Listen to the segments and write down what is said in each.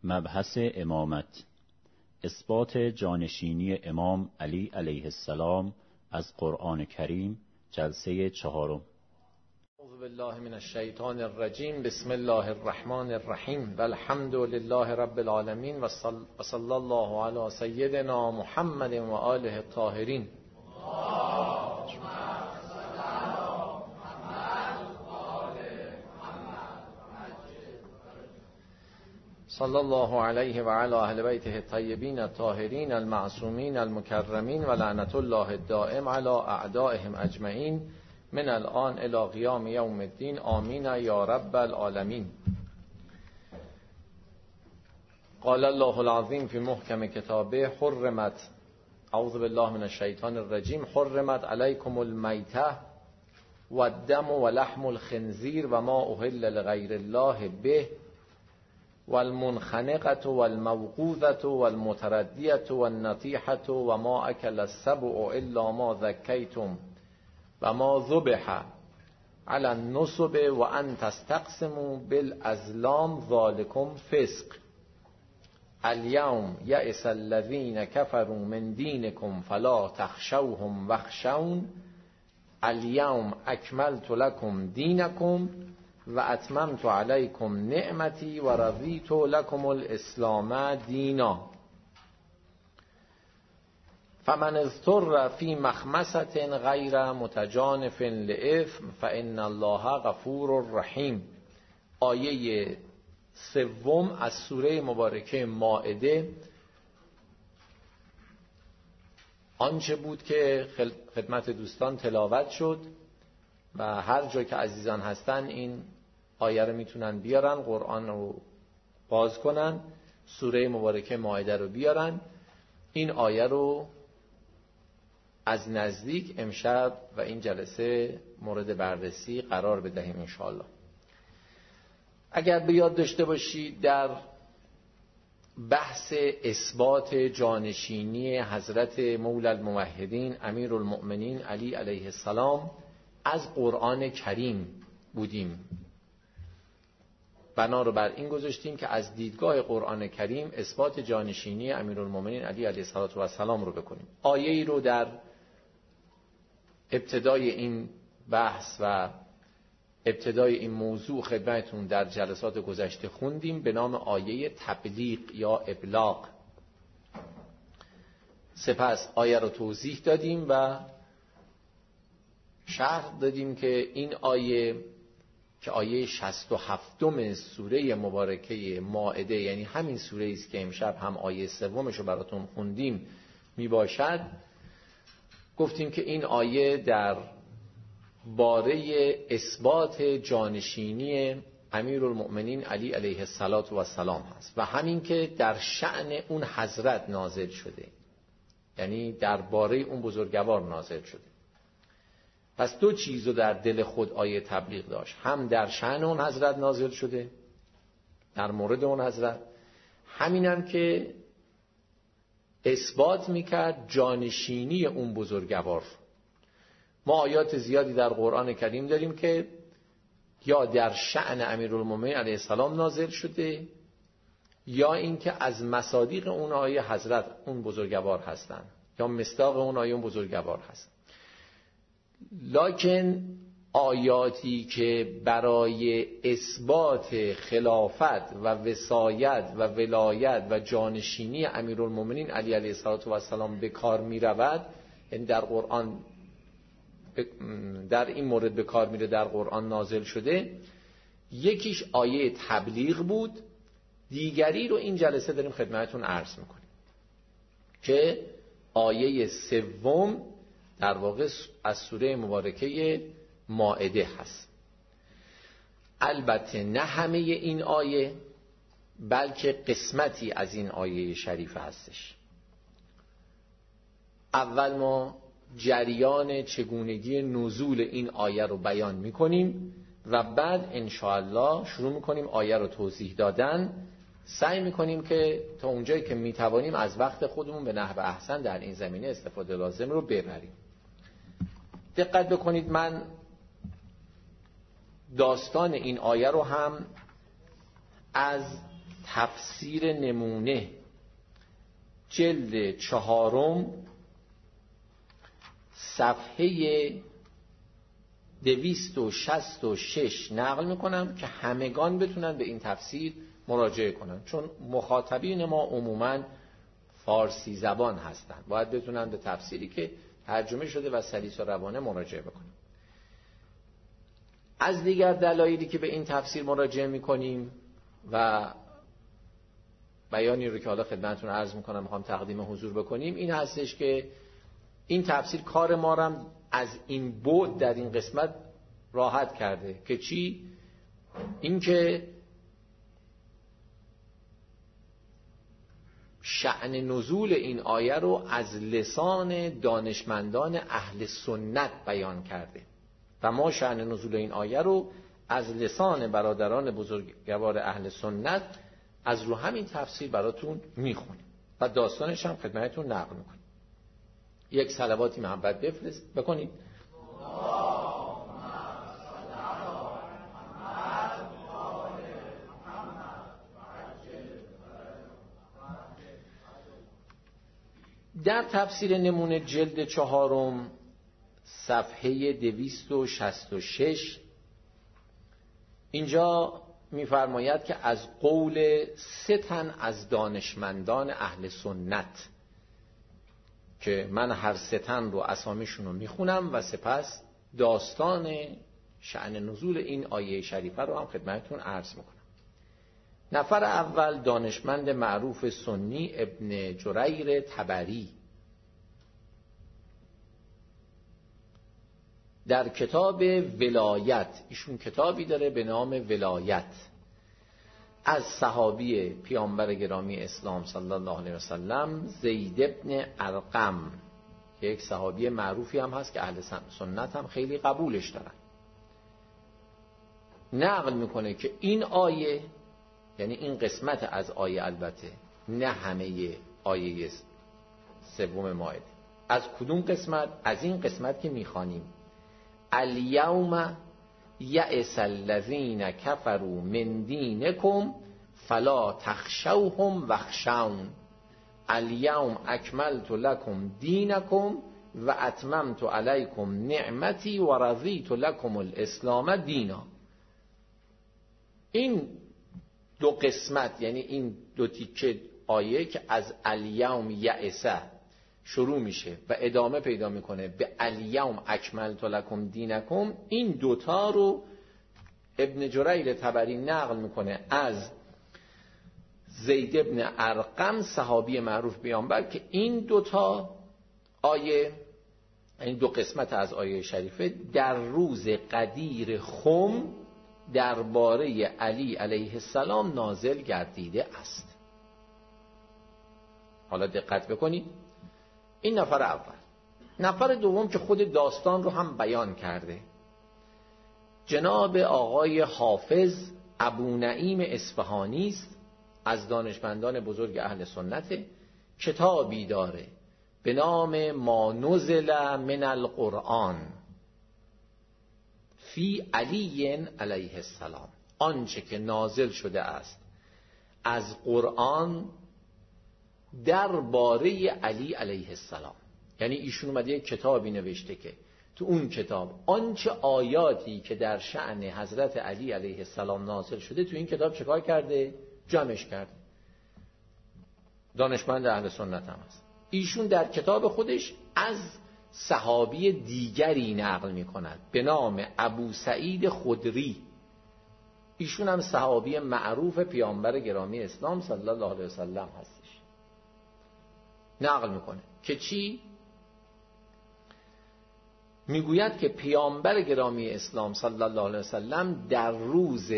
مبحث امامت، اثبات جانشینی امام علی علیه السلام از قرآن کریم، جلسه چهارم. اعوذ بالله من الشیطان الرجیم. بسم الله الرحمن الرحیم و الحمد لله رب العالمین و صلی الله علی سیدنا محمد و آله الطاهرین. صلی الله علیه و علی اهل بیته الطیبین الطاهرین المعصومین المکرمین و لعنت الله الدائم علی اعدائهم اجمعین من الان الی قیام یوم الدین. آمین یا رب العالمین. قال الله العظیم فی محکم کتابه حرمت، اعوذ بالله من الشیطان الرجیم، حرمت علیکم المیته و الدم و لحم الخنزیر و ما اهل لغیر الله به والمنخنقة والموقوذة والمتردية والنطيحة وما أكل السبع إلا ما ذكيتم وما ذبح على النصب وأن تستقسموا بالأزلام ذلكم فسق. اليوم يئس الذين كفروا من دينكم فلا تخشوهم واخشون اليوم أكملت لكم دينكم و اتممت علیکم نعمتی و رضیت لکم الاسلام دینا. فمن اضطر فی مخمصة غیر متجانف لإثم فإن الله غفور رحیم. آیه سوم از سوره مبارکه مائده آنچه بود که خدمت دوستان تلاوت شد و هر جا که عزیزان هستن این آیه رو میتونن بیارن، قرآن رو باز کنن، سوره مبارکه مائده رو بیارن، این آیه رو از نزدیک امشب و این جلسه مورد بررسی قرار بدهیم انشاءالله. اگر به یاد داشته باشید در بحث اثبات جانشینی حضرت مولا الموحدین امیرالمؤمنین علی علیه السلام از قرآن کریم بودیم. بنا رو بر این گذاشتیم که از دیدگاه قرآن کریم اثبات جانشینی امیرالمومنین علی علیه السلام رو بکنیم. آیه‌ای رو در ابتدای این بحث و ابتدای این موضوع خدمتتون در جلسات گذشته خوندیم به نام آیه تبلیغ یا ابلاغ. سپس آیه رو توضیح دادیم و شرح دادیم که این آیه که آیه 67 سوره مبارکه مائده، یعنی همین سوره است که امشب هم آیه سومش رو براتون خوندیم می باشد، گفتیم که این آیه در باره اثبات جانشینی امیرالمؤمنین علی علیه السلام هست و همین که در شأن اون حضرت نازل شده، یعنی در باره اون بزرگوار نازل شده. پس دو چیزو در دل خود آیه تبلیغ داشت، هم در شأن اون حضرت نازل شده، در مورد اون حضرت، همینم که اثبات میکرد جانشینی اون بزرگوار. ما آیات زیادی در قرآن کریم داریم که یا در شأن امیرالمومنین علیه السلام نازل شده یا اینکه از مصادیق اون آیه حضرت اون بزرگوار هستن یا مصداق اون آیه اون بزرگوار هست. لکن آیاتی که برای اثبات خلافت و وصایت و ولایت و جانشینی امیرالمومنین علی علیه السلام به کار می رود، یعنی در قرآن در این مورد به کار میره، در قرآن نازل شده، یکیش آیه تبلیغ بود، دیگری رو این جلسه داریم خدمتتون عرض میکنیم که آیه سوم در واقع از سوره مبارکه مائده هست. البته نه همه این آیه، بلکه قسمتی از این آیه شریفه هستش. اول ما جریان چگونگی نزول این آیه رو بیان میکنیم و بعد انشاءالله شروع میکنیم آیه رو توضیح دادن. سعی میکنیم که تا اونجایی که میتوانیم از وقت خودمون به نحو احسن در این زمینه استفاده لازم رو ببریم. دقت بکنید، من داستان این آیه رو هم از تفسیر نمونه جلد 4 صفحه 266 نقل میکنم که همگان بتونن به این تفسیر مراجعه کنن، چون مخاطبین ما عموماً فارسی زبان هستن، باید بتونن به تفسیری که ترجمه شده و سلیس و روانه مراجعه بکنن. از دیگر دلایلی که به این تفسیر مراجعه میکنیم و بیانی رو که حالا خدمتتون عرض میکنم میخوام تقدیم حضور بکنیم این هستش که این تفسیر کار ما رو از این بعد در این قسمت راحت کرده که چی؟ این که شأن نزول این آیه رو از لسان دانشمندان اهل سنت بیان کرده و ما شأن نزول این آیه رو از لسان برادران بزرگوار اهل سنت از رو همین تفسیر براتون میخونیم و داستانش هم خدمتتون نقل میکنیم. یک صلواتی محبت بفرست بکنید. در تفسیر نمونه جلد 4 صفحه 266 اینجا می‌فرماید که از قول 3 تن از دانشمندان اهل سنت که من هر 3 تن رو اسامیشون رو میخونم و سپس داستان شأن نزول این آیه شریفه رو هم خدمتتون عرض میکنم. نفر اول دانشمند معروف سنی ابن جریر طبری در کتاب ولایت، ایشون کتابی داره به نام ولایت، از صحابی پیامبر گرامی اسلام صلی الله علیه وسلم زید ابن ارقم که یک صحابی معروفی هم هست که اهل سنت هم خیلی قبولش دارن، نقل میکنه که این آیه، یعنی این قسمت از آیه، البته نه همه آیه 3 مائده، از کدوم قسمت؟ از این قسمت که میخوانیم الیوم یئس الذین کفروا من دینکم فلا تخشوهم واخشون الیوم اکملت لکم دینکم و اتممت علیکم نعمتی و رضیت لکم الاسلام دینا. این 2 قسمت، یعنی این 2 تیکه آیه که از الیوم یئس شروع میشه و ادامه پیدا میکنه به الیوم اکملت لکم دینکم، این 2 تا رو ابن جریر طبری نقل میکنه از زید ابن ارقم صحابی معروف پیامبر که این 2 تا آیه، این 2 قسمت از آیه شریفه در روز قدیر خم درباره علی علیه السلام نازل گردیده است. حالا دقت بکنید. این نفر اول. نفر دوم که خود داستان رو هم بیان کرده، جناب آقای حافظ ابو نعیم اصفهانی است، از دانشمندان بزرگ اهل سنت، کتابی داره به نام ما نزل من القرآن فی علی علیه السلام، آنچه که نازل شده است از قرآن درباره علی علیه السلام. یعنی ایشون اومده یک کتابی نوشته که تو اون کتاب آنچه آیاتی که در شأن حضرت علی علیه السلام نازل شده تو این کتاب چکار کرده؟ جمعش کرده. دانشمند اهل سنت هم هست. ایشون در کتاب خودش از صحابی دیگری نقل می کند به نام ابو سعید خدری. ایشون هم صحابی معروف پیامبر گرامی اسلام صلی الله علیه وسلم هستش. نقل میکنه که چی؟ میگوید که پیامبر گرامی اسلام صلی الله علیه وسلم در روز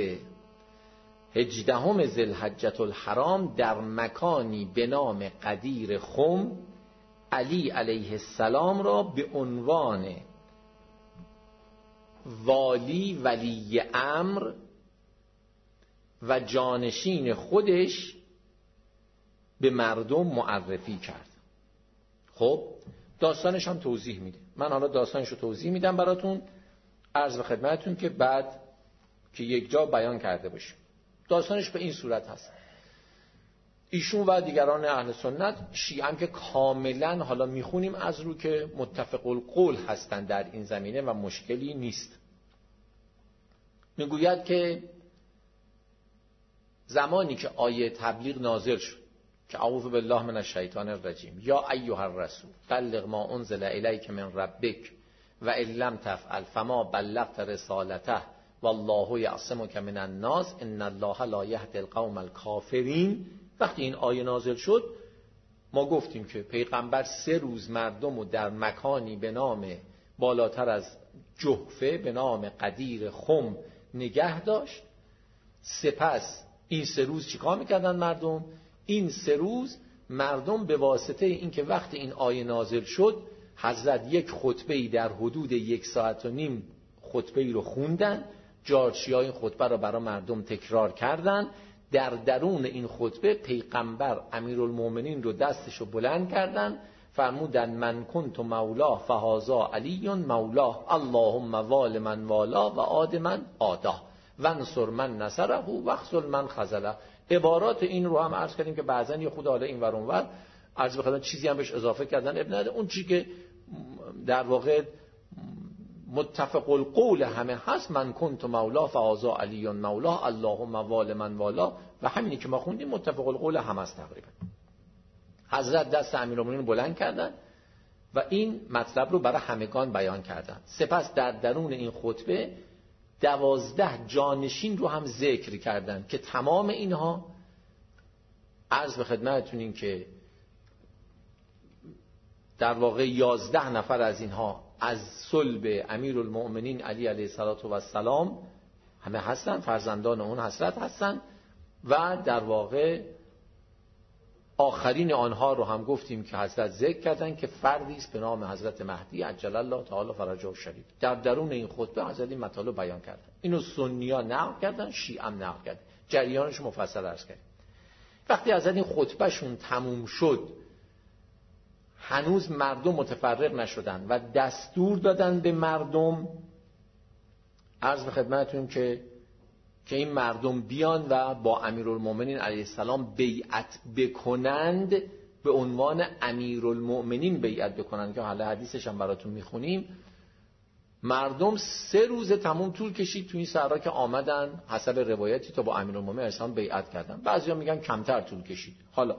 18 ذوالحجة الحرام در مکانی به نام قدیر خم علی علیه السلام را به عنوان ولی امر و جانشین خودش به مردم معرفی کرد. خب داستانش هم توضیح میده. من حالا داستانش رو توضیح میدم براتون، عرض به خدمتتون که بعد که یک جا بیان کرده باشیم. داستانش به این صورت هست. ایشون و دیگران اهل سنت، شیعه هم که کاملا حالا میخونیم از رو که متفق القول هستند در این زمینه و مشکلی نیست. میگوید که زمانی که آیه تبلیغ نازل شد که اعوذ بالله من الشیطان الرجیم یا ایها الرسول بلغ ما انزل الیک من ربک و ان لم تفعل فما بلغت رسالته والله یعصمک من الناس ان الله لا یهدی القوم الکافرین، وقتی این آیه نازل شد ما گفتیم که پیغمبر 3 روز مردم رو در مکانی به نام بالاتر از جحفه به نام قدیر خم نگه داشت. سپس این 3 روز چیکار میکردن مردم؟ این 3 روز مردم به واسطه اینکه وقتی این آیه نازل شد حضرت یک خطبه‌ای در حدود 1.5 ساعت خطبه‌ای رو خوندن، جارچی‌ها این خطبه رو برای مردم تکرار کردن. در درون این خطبه پیغمبر امیرالمومنین رو دستشو بلند کردن، فرمودن من کنت مولاه فهذا علی مولاه اللهم وال من والا و عاد من عاده وانصر من نصره و اخذل من خذله. عبارات این رو هم عرض کردیم که بعضا یه خود حالا این ور اون ور عرض بخدن چیزی هم بهش اضافه کردن ابن اون چی که در واقع متفق القول همه هست، من کنت مولا فهذا علی مولا اللهم وال من والا، و همینی که ما خوندیم متفق القول هم هست تقریبا. حضرت دست امیرالمومنین بلند کردن و این مطلب رو برای همگان بیان کردن. سپس در درون این خطبه 12 جانشین رو هم ذکر کردن که تمام اینها عرض به خدمتتون این که در واقع 11 نفر از اینها از صلب امیرالمؤمنین علی علیه السلام همه هستن، فرزندان اون حضرت هستن، و در واقع آخرین آنها رو هم گفتیم که حضرت ذکر کردن که فردی است به نام حضرت مهدی عجل الله تعالی فرجه الشریف. در درون این خطبه حضرت این مطالب بیان کردن. اینو سنی‌ها نقل کردن، شیعه هم نقل کردن، جریانش مفصل عرض کردیم. وقتی حضرت این خطبهشون تموم شد هنوز مردم متفرق نشدن و دستور دادن به مردم عرض به خدمتتون که این مردم بیان و با امیرالمؤمنین علیه السلام بیعت بکنند، به عنوان امیرالمؤمنین بیعت بکنند که حالا حدیثش هم براتون میخونیم. مردم 3 روز تمام طول کشید تو این صحرا که آمدن حسب روایتی تا با امیرالمؤمنین علیه السلام بیعت کردن. بعضیا میگن کمتر طول کشید. حالا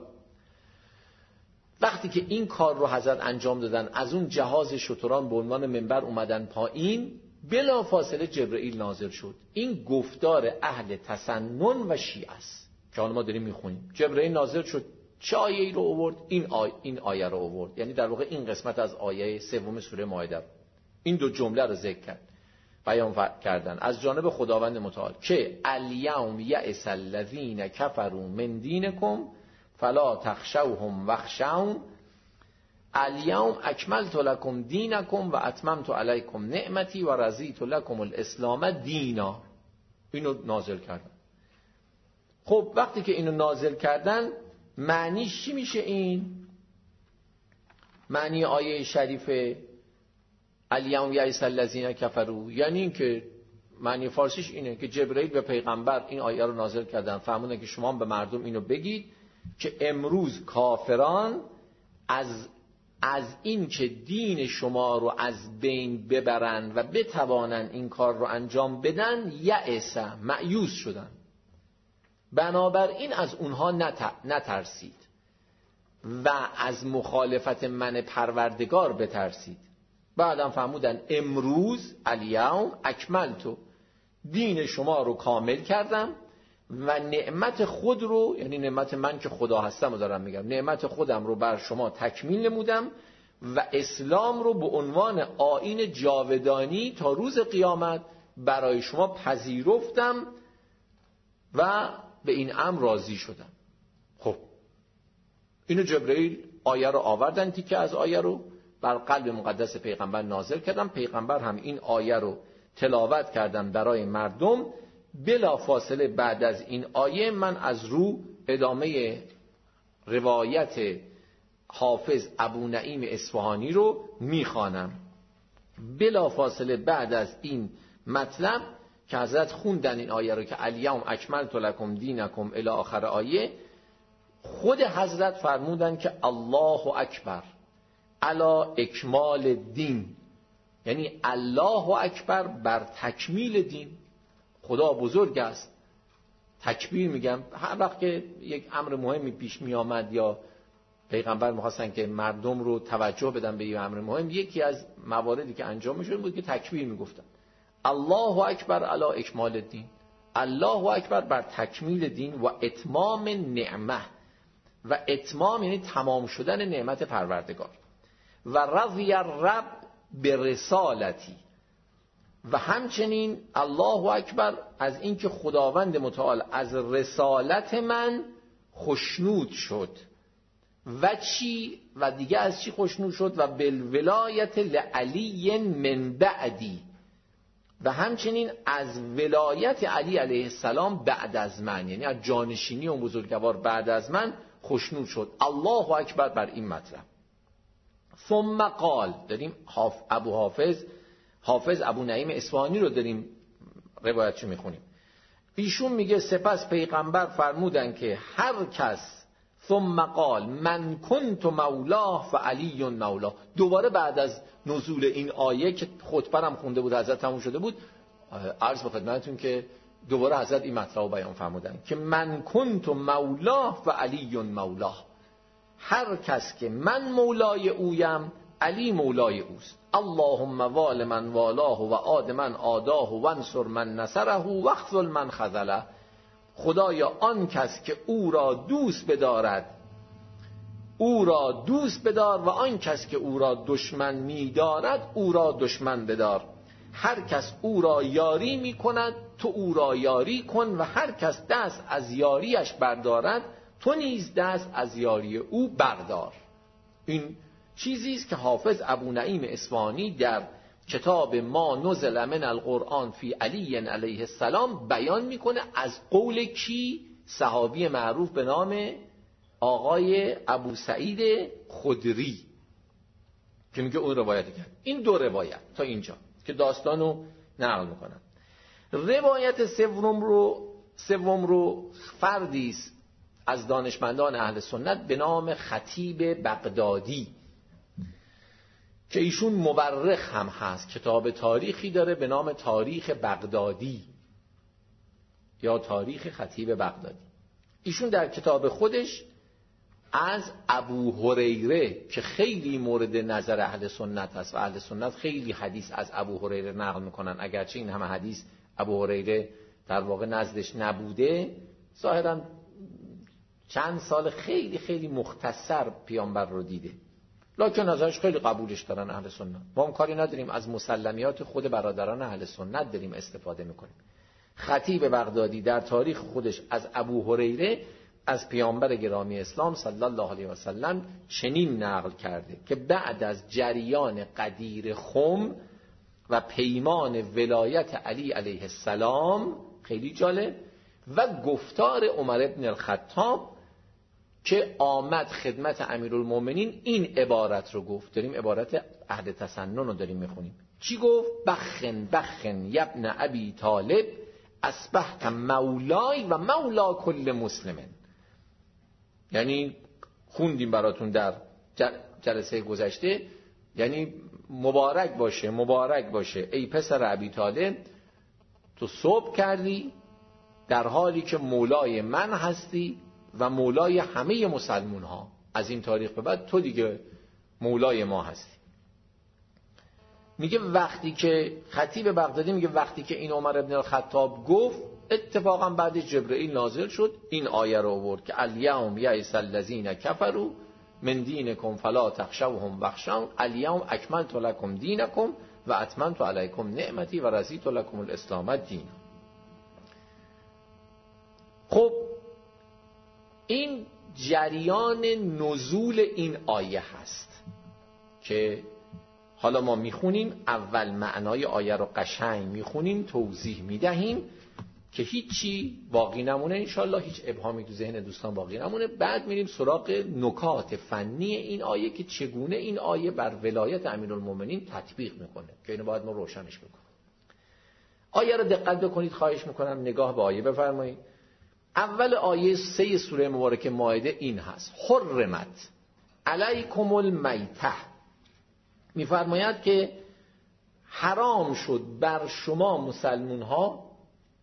وقتی که این کار رو حضرت انجام دادن، از اون جهاز شتران به عنوان منبر اومدن پایین، بلا فاصله جبرئیل نازل شد. این گفتار اهل تسنن و شیعه است که حالا ما داریم میخونیم. جبرئیل نازل شد، چه آیه‌ای رو آورد؟ این آیه رو آورد، یعنی در واقع این قسمت از آیه 3 سوره مائده، این 2 جمله رو ذکر کرد، بیان کردن از جانب خداوند متعال که الیوم یئس الذین کفروا من دینکم فلا تخشوهم واخشون الیوم اکملت لکم دینکم و اتممت علیکم نعمتی و رضیت لکم الاسلام دینا. اینو نازل کردن. خب وقتی که اینو نازل کردن معنیش چی میشه؟ این معنی آیه شریف الیوم یئس الذین کفروا، یعنی این که معنی فارسیش اینه که جبرئیل به پیغمبر این آیه رو نازل کردن، فرمودن که شما به مردم اینو بگید که امروز کافران از این که دین شما رو از بین ببرن و بتوانن این کار رو انجام بدن یأس، مأیوس شدن، بنابراین از اونها نترسید و از مخالفت من پروردگار بترسید. بعدم فرمودن امروز الیوم اکملتو، دین شما رو کامل کردم و نعمت خود رو، یعنی نعمت من که خدا هستم رو دارم میگم، نعمت خودم رو بر شما تکمیل نمودم و اسلام رو به عنوان آیین جاودانی تا روز قیامت برای شما پذیرفتم و به این امر راضی شدم. خب اینو جبرئیل آیه رو آوردن، تیکه از آیه رو بر قلب مقدس پیغمبر نازل کردم. پیغمبر هم این آیه رو تلاوت کردن برای مردم. بلا فاصله بعد از این آیه من از رو ادامه روایت حافظ ابو نعیم اصفهانی رو میخوانم. بلا فاصله بعد از این مطلب که حضرت خوندن این آیه رو که الیوم اکملت لکم دینکم الی آخر آیه، خود حضرت فرمودن که الله اکبر علی اکمال دین، یعنی الله اکبر بر تکمیل دین. خدا بزرگ است. تکبیر میگم هر وقت که یک امر مهمی پیش می آمد یا پیغمبر می‌خواستن که مردم رو توجه بدن به یه امر مهم، یکی از مواردی که انجام می‌شد بود که تکبیر میگفتن. الله اکبر علی اکمال الدین، الله اکبر بر تکمیل دین و اتمام نعمه، و اتمام یعنی تمام شدن نعمت پروردگار. و رضی الرب به رسالتی، و همچنین الله اکبر از اینکه خداوند متعال از رسالت من خوشنود شد. و چی؟ و دیگه از چی خوشنود شد؟ و بالولایت لعلی من بعدی، و همچنین از ولایت علی علیه السلام بعد از من، یعنی از جانشینی اون بزرگوار بعد از من خوشنود شد. الله اکبر بر این مطلب. ثم قال، داریم حافظ ابو نعیم اصفهانی رو داریم روایتشو میخونیم. ایشون میگه سپس پیغمبر فرمودن که هر کس، ثم قال من کنت مولاه فعلی مولاه. دوباره بعد از نزول این آیه که خطبه‌ام خونده بود، حضرت تموم شده بود، عرض به خدمتتون که دوباره حضرت این مطلب رو بیان فرمودن که من کنت مولاه فعلی مولاه. هر کس که من مولای اویم، علی مولای اوست. اللهم وال من والاه و عاد من عاداه و انصر من نصره و اخذل من خذله. خدایا آن کس که او را دوست بدارد او را دوست بدار، و آن کس که او را دشمن می‌دارد او را دشمن بدار. هر کس او را یاری می‌کند تو او را یاری کن، و هر کس دست از یاریش بردارد تو نیز دست از یاری او بردار. این چیزی است که حافظ ابو نعیم اصفهانی در کتاب ما نزل من القرآن فی علی علیه السلام بیان میکنه. از قول کی؟ صحابی معروف به نام آقای ابو سعید خدری که میگه اون روایت کرد. این دو روایت تا اینجا که داستانو نقل میکنن. روایت سوم رو فردی است از دانشمندان اهل سنت به نام خطیب بغدادی که ایشون مورخ هم هست، کتاب تاریخی داره به نام تاریخ بغدادی یا تاریخ خطیب بغدادی. ایشون در کتاب خودش از ابو هریره که خیلی مورد نظر اهل سنت هست و اهل سنت خیلی حدیث از ابو هریره نقل میکنن، اگرچه این همه حدیث ابو هریره در واقع نزدش نبوده، ظاهرا چند سال خیلی خیلی مختصر پیامبر رو دیده، لکن ازش خیلی قبولش دارن اهل سنت. ما هم کاری نداریم، از مسلمیات خود برادران اهل سنت داریم استفاده میکنیم. خطیب بغدادی در تاریخ خودش از ابو هریره از پیامبر گرامی اسلام صلی الله علیه و سلم چنین نقل کرده که بعد از جریان غدیر خم و پیمان ولایت علی علیه السلام، خیلی جالب، و گفتار عمر ابن الخطاب که آمد خدمت امیرالمومنین، این عبارت رو گفت. داریم عبارت عهد تسنن رو داریم میخونیم. چی گفت؟ بخن یبن ابی طالب اصبحت مولای و مولا کل مسلمن. یعنی خوندیم براتون در جلسه گذشته، یعنی مبارک باشه ای پسر ابی طالب، تو صبح کردی در حالی که مولای من هستی و مولای همه مسلمون ها. از این تاریخ به بعد تو دیگه مولای ما هستی. میگه وقتی که خطیب بغدادی میگه وقتی که این عمر ابن الخطاب گفت، اتفاقا بعد جبرئیل نازل شد، این آیه رو آورد که الیوم یئس الذین کفروا من دینکم فلا تخشوهم واخشون الیوم اکملت لکم دینکم و اتممت علیکم نعمتی و رضیت لکم الاسلام دینا. خب این جریان نزول این آیه هست که حالا ما میخونیم، اول معنای آیه رو قشنگ میخونیم، توضیح میدهیم که هیچی باقی نمونه، انشالله هیچ ابهامی تو ذهن دوستان باقی نمونه. بعد میریم سراغ نکات فنی این آیه که چگونه این آیه بر ولایت امیرالمومنین تطبیق میکنه که اینو باید ما روشنش بکنیم. آیه رو دقت بکنید، خواهش میکنم نگاه به آیه بفرمایید. اول آیه 3 سوره مبارکه مائده این هست: حرمت علیکم المیته. میفرماید که حرام شد بر شما مسلمون ها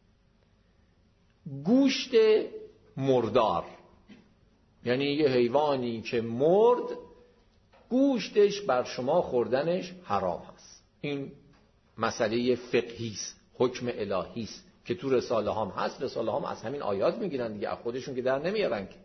گوشت مردار، یعنی یه حیوانی که مرد گوشتش بر شما خوردنش حرام هست. این مسئله فقهی است، حکم الهی است که تو رساله هم هست. رساله هم از همین آیات میگیرن دیگه، از خودشون که در نمیارن که.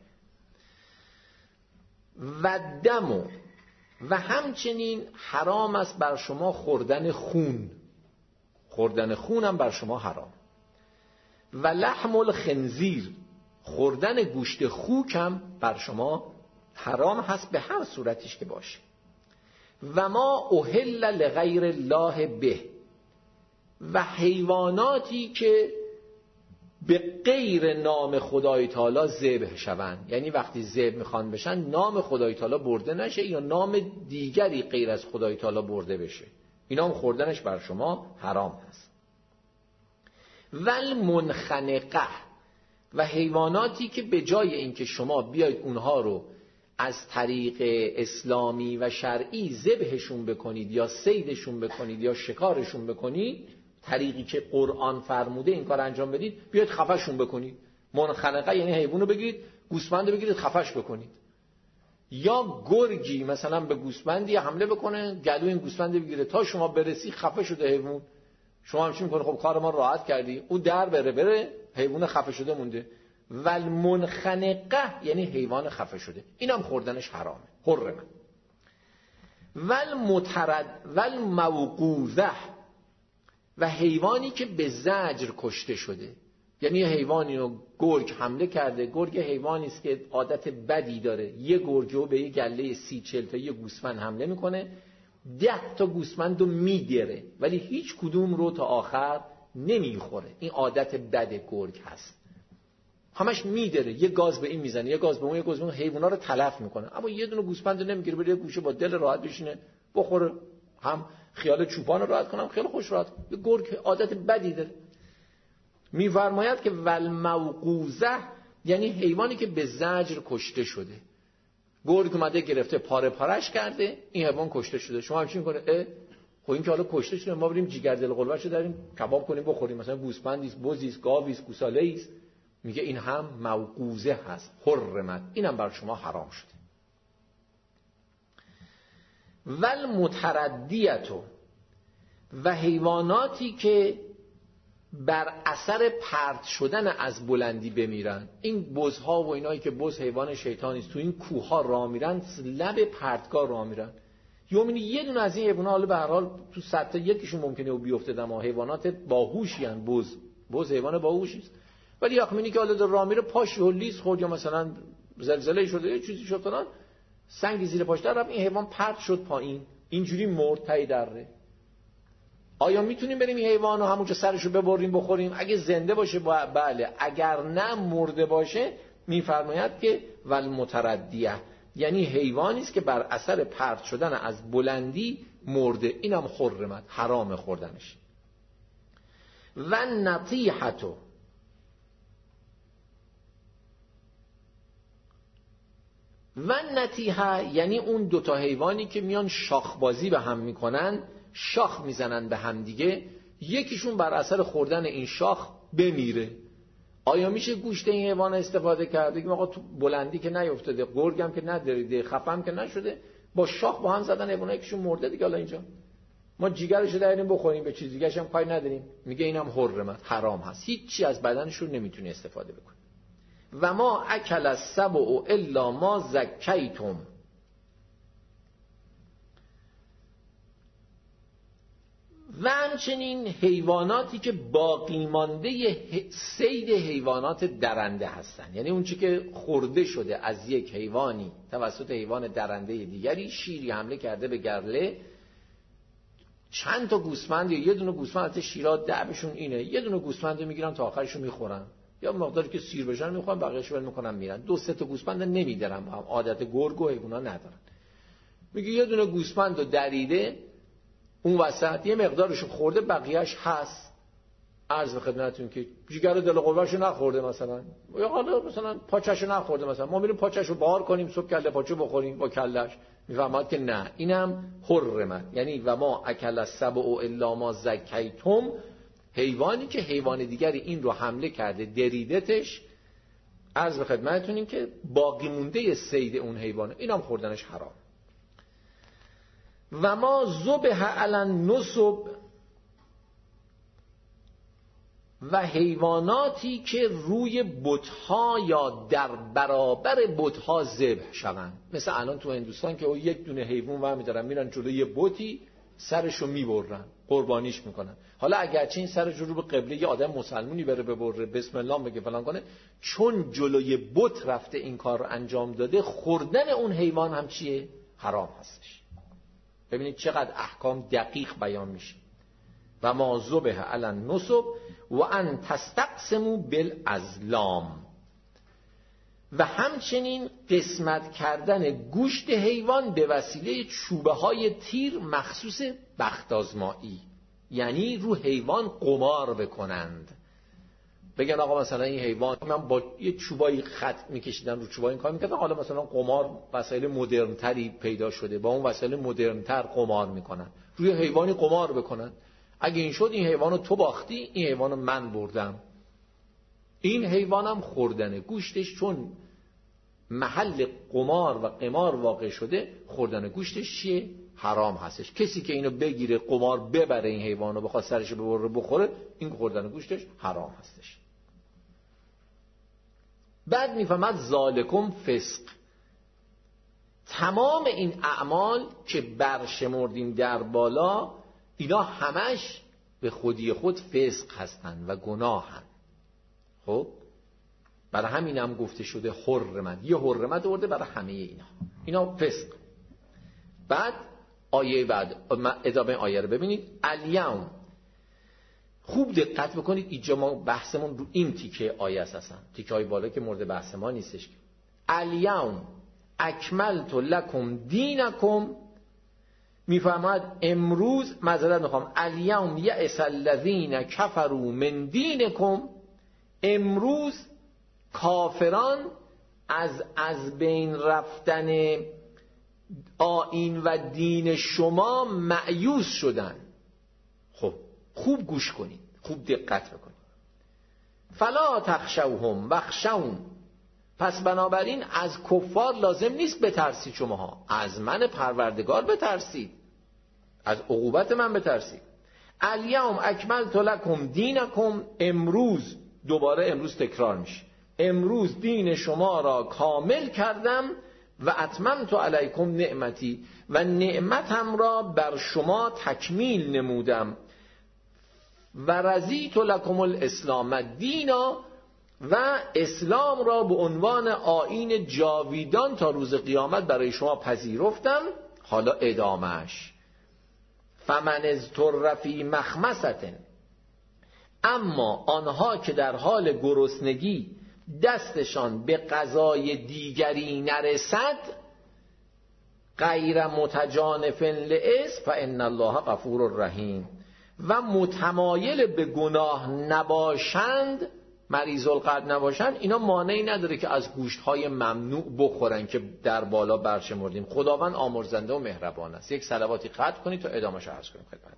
و دمو، و همچنین حرام است بر شما خوردن خون، خوردن خون هم بر شما حرام. و لحم الخنزیر، خوردن گوشت خوک هم بر شما حرام هست به هر صورتش که باشه. و ما اهل لغیر الله به، و حیواناتی که به غیر نام خدای تعالی ذبح شوند، یعنی وقتی ذبح میخوان بشن نام خدای تعالی برده نشه یا نام دیگری غیر از خدای تعالی برده بشه، اینا هم خوردنش بر شما حرام هست. والمنخنقه، و حیواناتی که به جای اینکه شما بیاید اونها رو از طریق اسلامی و شرعی ذبحشون بکنید یا صیدشون بکنید یا شکارشون بکنید، طریقی که قرآن فرموده این کار انجام بدید، بیاید خفشون بکنید. منخنقه یعنی حیوانو بگیرید، گوسفند بگیرید خفش بکنید. یا گرگی مثلا به گوسفندی حمله بکنه، گلو این گوسفند بگیره، تا شما برسی خفه شده حیوان، شما همچین میکنه خب کار ما راحت کردی، او در بره حیوان خفه شده مونده. والمنخنقه یعنی حیوان خفه شده، اینم خوردنش حرامه، حرمه. والموقوذه، و حیوانی که به زجر کشته شده، یعنی حیوانی رو گرگ حمله کرده. گرگ حیوانی است که عادت بدی داره، یه گرگو به یه گله 30-40 تا یه گوسفند حمله میکنه، 10 تا گوسفند رو میدره ولی هیچ کدوم رو تا آخر نمیخوره. این عادت بد گرگ هست، همش میدره، یه گاز به این میزنه، یه گاز به اون، یه گاز به اون، حیونا رو تلف میکنه. اما یه دونه گوسفند رو نمیگیره، بره گوشه با دل راحت بشینه بخوره، هم خیال چوپان رو راحت کنم، خیلی خوش راحت. یه گرگ عادت بدی داره. میفرماید که والموقوذه یعنی حیوانی که به زجر کشته شده. گرگ اومده گرفته پاره پارش کرده، این حیوان کشته شده. شما همچین میکنه خب این که حالا کشته شده، ما بریم جیگر دل قلبشو داریم کباب کنیم بخوریم، مثلا گوسفندیست، بزیست، گاویست، گوساله‌ایست. میگه این هم موقوذه هست، حرمت، اینم بر شما حرام شده. والمتردیتو، و حیواناتی که بر اثر پرت شدن از بلندی بمیرن. این بزها و اینایی که بز حیوان شیطانی است، تو این کوه ها راه میرن، لب پرتگاه راه میرن، یه دونه از این حیوانات حالا به هر حال تو 100 تا یکیشون ممکنه بیفته، اما حیوانات باهوشی ان. بز حیوان باهوشی است، ولی یخمینی که حالا در راه میره پاش لیز خورد یا مثلا زلزله شده یا چیزی شد فلان، سنگی زیر پاش در رفت، این حیوان پرت شد پایین، اینجوری مرد ته دره. آیا میتونیم بریم این حیوان رو همونجا سرشو ببریم بخوریم؟ اگه زنده باشه بله، اگر نه مرده باشه میفرماید که والمتردیه یعنی حیوانی است که بر اثر پرت شدن از بلندی مرده، اینم حرمت، حرام خوردنش. و نطیحتو، و نطیحه یعنی اون دوتا حیوانی که میان شاخبازی به هم میکنن، شاخ میزنن به هم دیگه، یکیشون بر اثر خوردن این شاخ بمیره. آیا میشه گوشت این حیوان استفاده کرد؟ بگیم آقا تو بلندی که نیفتاده، گرگم که ندریده، خفم که نشده، با شاخ با هم زدن حیونا، یکیشون مرده دیگه، حالا اینجا ما جیگرشو داریم بخوریم، به چیز دیگه‌ش هم کاری نداریم. میگه اینم حرمت، حرام هست، هیچ چی از بدنشون نمیتونی استفاده بکنی. و ما اکل السبع الا ما زکیتم، و همچنین حیواناتی که باقی مانده صید حیوانات درنده هستند، یعنی اون چی که خورده شده از یک حیوانی توسط حیوان درنده دیگری، شیری حمله کرده به گرله، چند تا گوسفند یا یه دونه گوسفند، شیرا دعبشون اینه، یه دونه گوسفند میگیرن تا آخرشو میخورن، یا مقداری که سیر بشن میخوان بقیه‌شو ول میکنن میرن. 2-3 تا گوسفند نمیدارن، هم عادت گرگ و حیونا ندارن. میگه یه دونه گوسفند رو دریده اون وسط، یه مقدارشو خورده، بقیه‌اش هست، عرض به خدمتتون که جگر دل قوه‌شو نخورده مثلا، یا حالا مثلا پاچه‌شو نخورده مثلا، ما میریم پاچه‌شو بار کنیم صبح کله پاچه بخوریم با کلهش، میفهمد که نه، اینم حرمت. یعنی و ما اکل السبع الا ما زکیتم، حیوانی که حیوان دیگری این رو حمله کرده دریدتش، عرض به خدمتتون این که باقی مونده صید اون حیوانه، اینم خوردنش حرام. و ما ذبح علی النصب، و حیواناتی که روی بت‌ها یا در برابر بت‌ها ذبح شوند. مثل الان تو هندوستان که یک دونه حیوان برمی دارن میرن جلوی یه بتی، سرشو میبرن، قربانیش میکنن. حالا اگرچه این سرش رو به قبله یه آدم مسلمونی بره ببره، بسم الله بگه فلان کنه، چون جلوی بت رفته این کار رو انجام داده، خوردن اون حیوان هم چیه؟ حرام هستش. ببینید چقدر احکام دقیق بیان میشه. و ما ذبح علی النصب و ان تستقسموا بالازلام، و همچنین قسمت کردن گوشت حیوان به وسیله چوبه های تیر مخصوص بخت آزمایی، یعنی رو حیوان قمار بکنند، بگن آقا مثلا این حیوان من با یه چوبایی خط میکشیدن رو چوبای این کار میکردن، حالا مثلا قمار وسایل مدرن تری پیدا شده، با اون وسایل مدرن تر قمار میکنن، روی حیوانی قمار بکنن. اگه این شد این حیوانو تو باختی، این حیوانو من بردم، این حیوانم خوردن گوشتش چون محل قمار و قمار واقع شده، خوردن گوشتش چیه؟ حرام هستش. کسی که اینو بگیره قمار ببره این حیوانو بخواد سرشو ببره بخوره، این خوردن گوشتش حرام هستش. بعد میفهمد ذالکم فسق، تمام این اعمال که برشمردیم در بالا، اینا همش به خودی خود فسق هستن و گناهن. خب برای همین هم گفته شده حرمت، یه حرمت آورده برای همه اینا فسق. بعد آیه بعد ادامه آیه رو ببینید. الیوم، خوب دقت بکنید، اینجا ما بحثمون رو این تیکه آیه است، اصلا تیکه های بالا که مورد بحث ما نیستش. الیوم اکملت لکم دینکم، میفرماید امروز، معذرت میخوام، الیوم یئس الذین کفروا من دینکم، امروز کافران از بین رفتن آیین و دین شما مأیوس شدن. خب خوب گوش کنید، خوب دقت بکنید. فلا تخشوهم واخشون، پس بنابراین از کفار لازم نیست بترسید شماها، از من پروردگار بترسید، از عقوبت من بترسید. الیوم اکملت لکم دینکم، امروز، دوباره امروز تکرار میشه، امروز دین شما را کامل کردم و اتممت علیکم نعمتی، و نعمتم را بر شما تکمیل نمودم، و رضیت لکم الاسلام دینا، و اسلام را به عنوان آیین جاویدان تا روز قیامت برای شما پذیرفتم. حالا ادامهش، فمن اضطر فی مخمصة، اما آنها که در حال گرسنگی دستشان به غذای دیگری نرسد، غیر متجانف لإثم فإن الله غفور رحیم، و متمایل به گناه نباشند، مریض القلب نباشند، اینا مانعی نداره که از گوشت‌های ممنوع بخورن که در بالا برشمردیم. خداوند آمرزنده و مهربان است. یک صلواتی ختم کنید تا ادامه‌اش عرض کنیم خدمت.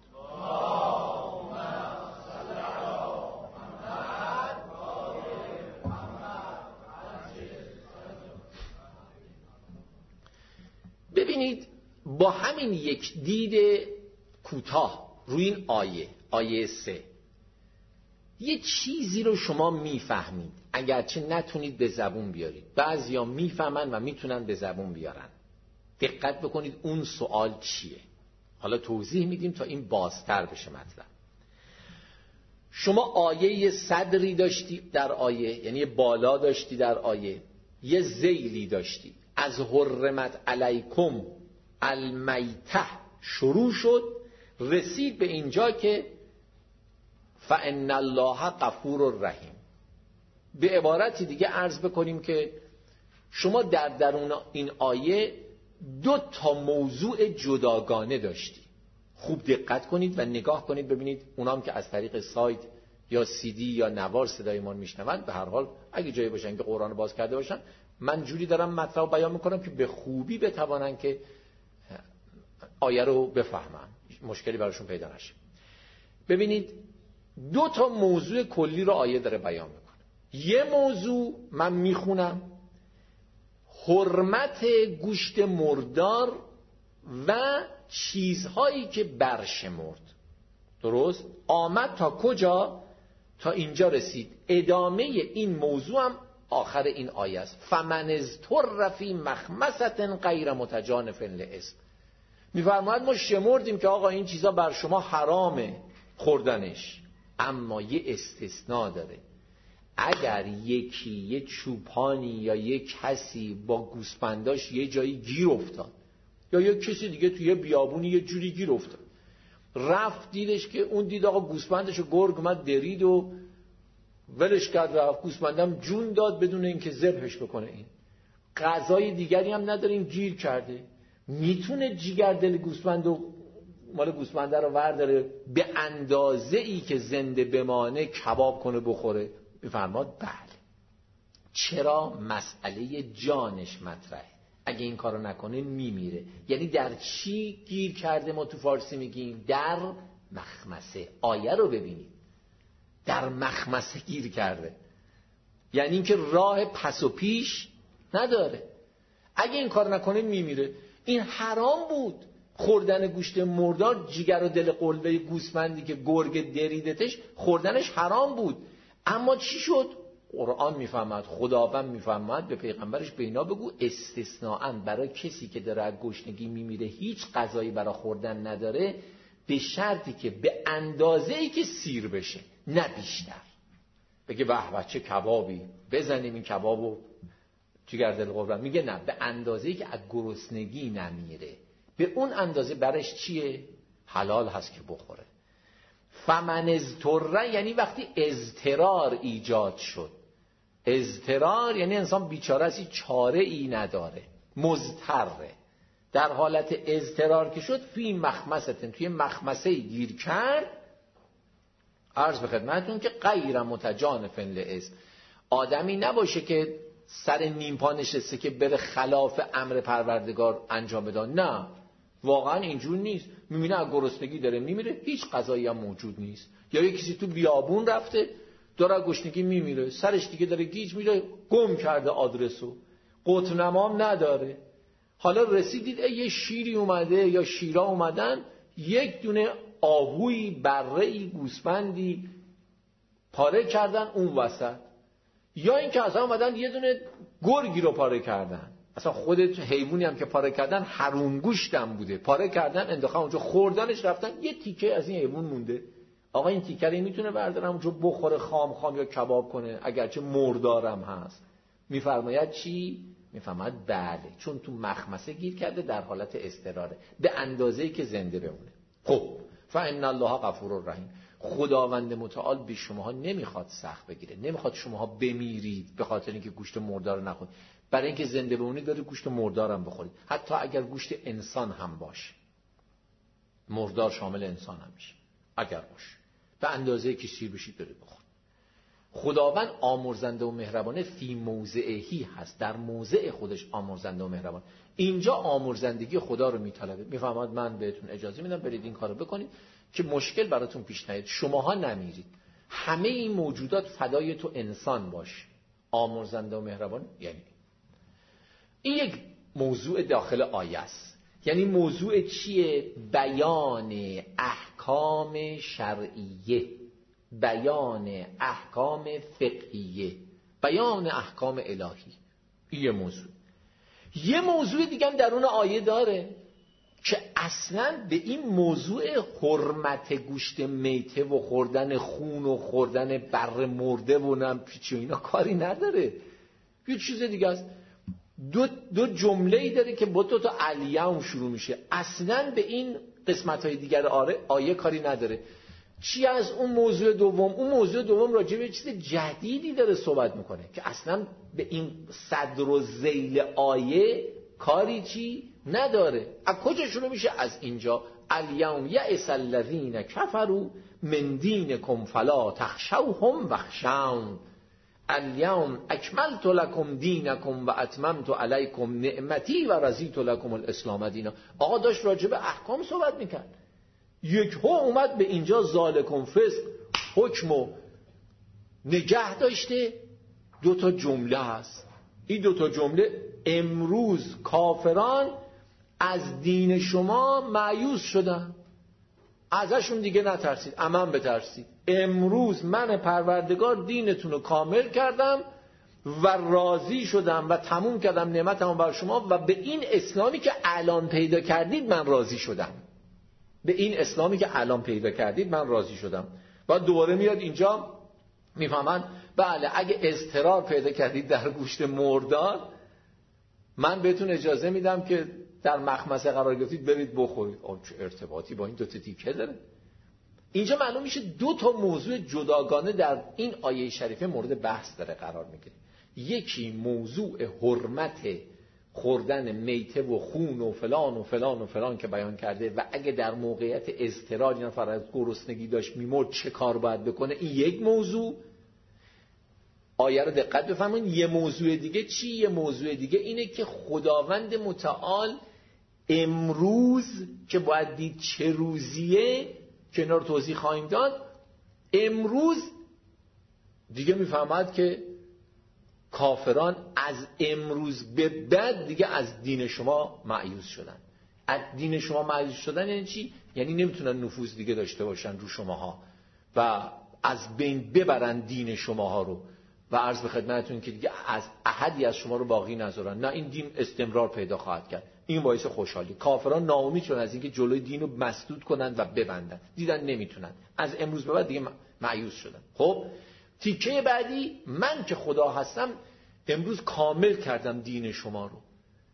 ببینید با همین یک دید کوتاه روی این آیه 3 یه چیزی رو شما میفهمید، اگرچه نتونید به زبون بیارید. بعضیا میفهمن و میتونن به زبون بیارن. دقت بکنید اون سوال چیه. حالا توضیح میدیم تا این بازتر بشه مطلب. شما آیه صدری داشتی در آیه، یعنی بالا داشتی در آیه، یه ذیلی داشتی، از حرمت علیکم المیته شروع شد، رسید به اینجا که فإن الله غفور رحیم. به عبارتی دیگه عرض بکنیم که شما در درون این آیه 2 موضوع جداگانه داشتی. خوب دقت کنید و نگاه کنید ببینید، اونام که از طریق سایت یا CD یا نوار صدای ما رو میشنون، به هر حال اگه جایی باشن که قرآن باز کرده باشن، من جوری دارم مطلب بیان میکنم که به خوبی بتوانن که آیه رو بفهمن، مشکلی براشون پیدا نشه. ببینید 2 تا موضوع کلی رو آیه داره بیان میکنه. یه موضوع من میخونم، حرمت گوشت مردار و چیزهایی که برشمرد. درست؟ آمد تا کجا؟ تا اینجا رسید. ادامه این موضوع هم آخر این آیه است. فمن اضطر فی مخمصة غیر متجانف لإثم. میفرماید ما شمردیم که آقا این چیزا بر شما حرامه خوردنش، اما یه استثناء داره. اگر یکی یه چوپانی یا یه کسی با گوسفنداش یه جایی گیر افتاد، یا یه کسی دیگه توی بیابونی یه جوری گیر افتاد، رفت دیدش که اون دید آقا گوسفندشو گرگ اومد درید و ولش کرد، رفت گوسفندم جون داد بدون اینکه ذبحش بکنه، این غذای دیگری هم نداره، این گیر کرده، میتونه جیگر دل گوسفند و مال گوسفنده رو ورداره به اندازه ای که زنده بمانه کباب کنه بخوره؟ میفرماد بله. چرا؟ مسئله جانش مطرحه. اگه این کارو نکنه میمیره. یعنی در چی گیر کرده؟ ما تو فارسی میگیم در مخمسه. آیه رو ببینید، در مخمسه گیر کرده، یعنی اینکه راه پس و پیش نداره. اگه این کار نکنه میمیره. این حرام بود خوردن گوشت مردار، جیگر و دل قلبه گوسفندی که گرگ دریدتش، خوردنش حرام بود. اما چی شد؟ قرآن میفهمد، خداوند میفهمد، به پیغمبرش به اینا بگو استثناءً برای کسی که داره از گشنگی میمیره، هیچ غذایی برای خوردن نداره، به شرطی که به اندازه‌ای که سیر بشه، نه بیشتر. بگه به چه کبابی، بزنیم این کبابو جیگر دل قلبه، میگه نه، به اندازه‌ای که از گرسنگی نمیره، به اون اندازه برش چیه؟ حلال هست که بخوره. فمن اضطر، یعنی وقتی اضطرار ایجاد شد. اضطرار یعنی انسان بیچاره است، چاره ای نداره، مضطره. در حالت اضطرار که شد، فی مخمسه، توی مخمسه گیر کرد، عرض به خدمتتون که غیر متجانف لإثم. آدمی نباشه که سر نیم پا نشسته که بره خلاف امر پروردگار انجام بده. نه، واقعا اینجور نیست. میبینه از گرسنگی داره میمیره، هیچ غذایی هم موجود نیست. یا یه کسی تو بیابون رفته داره از گشنگی میمیره، سرش دیگه داره گیج میره، گم کرده آدرسو، قطنمام نداره. حالا رسیدید یه شیری اومده یا شیرا اومدن، یک دونه آهوی، بره‌ای، گوسفندی پاره کردن اون وسط، یا این که اصلا اومدن یه دونه گرگی رو پاره کردن. اصلا خود حیوانی هم که پاره کردن حروم گوشتم بوده، پاره کردن انداختن اونجا، خوردنش رفتن، یه تیکه از این حیوان مونده. آقا این تیکه رو میتونه بردارم اونجا بخوره، خام یا کباب کنه، اگرچه مردارم هست. میفرماید چی؟ میفرماید بله، چون تو مخمسه گیر کرده، در حالت اضطراره، به اندازه‌ای که زنده بمونه. خب فإن الله غفور رحیم. خداوند متعال به شماها نمیخواد سخت بگیره، نمیخواد شماها بمیرید به خاطر اینکه گوشت مردار رو نخورید. برای اینکه زنده بمونید داره گوشت مردار هم بخورید، حتی اگر گوشت انسان هم باشه. مردار شامل انسان هم میشه اگر باشه، به اندازه‌ای که سیر بشید داره بخورید. خداوند آمرزنده و مهربانه فی موضعهی هست، در موضع خودش آمرزنده و مهربان. اینجا آمرزندگی خدا رو میطلبه. میفهمد من بهتون اجازه میدم برید این کارو بکنید که مشکل براتون پیش نیاد، شماها نمیرید. همه این موجودات فدای تو انسان باش. آمرزنده و مهربان یعنی این یک موضوع داخل آیه است. یعنی موضوع چیه؟ بیان احکام شرعیه، بیان احکام فقهیه، بیان احکام الهی. این موضوع. یه موضوع دیگه هم درون آیه داره که اصلا به این موضوع حرمت گوشت میته و خوردن خون و خوردن بر مرده و نم پیچی و اینا کاری نداره. یه چیز دیگه است. دو جمله‌ای داره که با تو تا الیوم شروع میشه، اصلا به این قسمت‌های دیگر آیه کاری نداره. چی از اون موضوع دوم؟ اون موضوع دوم راجع به چیز جدیدی داره صحبت میکنه که اصلا به این صدر و ذیل آیه کاری چی نداره. از کجا شروع میشه؟ از اینجا. الیوم یئس الذین کفروا من دینکم فلا تخشوهم واخشون الیوم اکملت لکم دینکم و اتممت علیکم نعمتی و رضیت لکم الاسلام دینا. آقا داشت راجع به احکام صحبت میکرد، یک اومد به اینجا ذالکم فسق حکمو نگه داشته. 2 جمله هست. این 2 جمله امروز کافران از دین شما مایوس شدن، ازشون دیگه نترسید، امن بترسید. امروز من پروردگار دینتون رو کامل کردم و راضی شدم و تموم کردم نعمتمو بر شما و به این اسلامی که الان پیدا کردید من راضی شدم. به این اسلامی که الان پیدا کردید من راضی شدم. و دوباره میاد اینجا میفهمن بله اگه اضطرار پیدا کردید در گوشت مردار، من بهتون اجازه میدم که در مخمصه قرار گرفتید برید بخورید. چه ارتباطی با این 2 تیکه داره؟ اینجا معلوم میشه 2 موضوع جداگانه در این آیه شریفه مورد بحث داره قرار میگیره. یکی موضوع حرمت خوردن میته و خون و فلان و فلان و فلان که بیان کرده و اگه در موقعیت اضطرار یا نفر از گرسنگی داشت میمرد چه کار باید بکنه. این یک موضوع. آیه رو دقت بفرمایید. یه موضوع دیگه چی؟ یه موضوع دیگه اینه که خداوند متعال امروز که باید دید چه روزیه که اینا رو توضیح خواهیم داد، امروز دیگه میفهمد که کافران از امروز به بعد دیگه از دین شما مایوس شدن. از دین شما مایوس شدن یعنی چی؟ یعنی نمیتونن نفوذ دیگه داشته باشن رو شماها و از بین ببرن دین شماها رو و عرض به خدمتتون که دیگه از احدی از شما رو باقی نذارن. نه، این دین استمرار پیدا خواهد کرد. این باعث خوشحالی. کافران ناامید شدن از اینکه جلوی دین رو مسدود کنن و ببندن، دیدن نمیتونن، از امروز به بعد دیگه مایوس شدن. خب تیکه بعدی، من که خدا هستم امروز کامل کردم دین شما رو،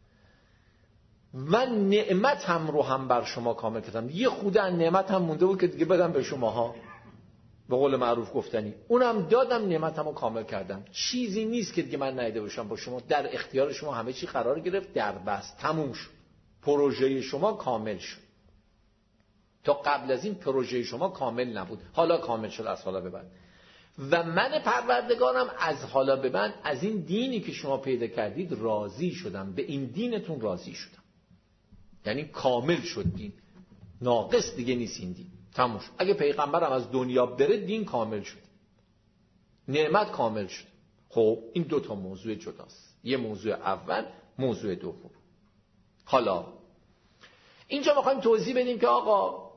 من نعمتم رو هم بر شما کامل کردم. یه خورده از نعمت هم مونده بود که دیگه بدم به شماها، به قول معروف گفتنی اونم دادم، نعمتم رو کامل کردم. چیزی نیست که دیگه من ندیده باشم با شما. در اختیار شما همه چی قرار گرفت، در بست، تموم شد. پروژه شما کامل شد. تا قبل از این پروژه شما کامل نبود، حالا کامل شد از حالا به بعد. و من پروردگارم از حالا به بعد از این دینی که شما پیدا کردید راضی شدم، به این دینتون راضی شدم. یعنی کامل شد دین، ناقص دیگه نیست این دین، تموم شد. اگه پیغمبرم از دنیا بره دین کامل شد، نعمت کامل شد. خب این 2 موضوع جداست. یه موضوع اول، موضوع دوم. حالا اینجا میخوایم توضیح بدیم که آقا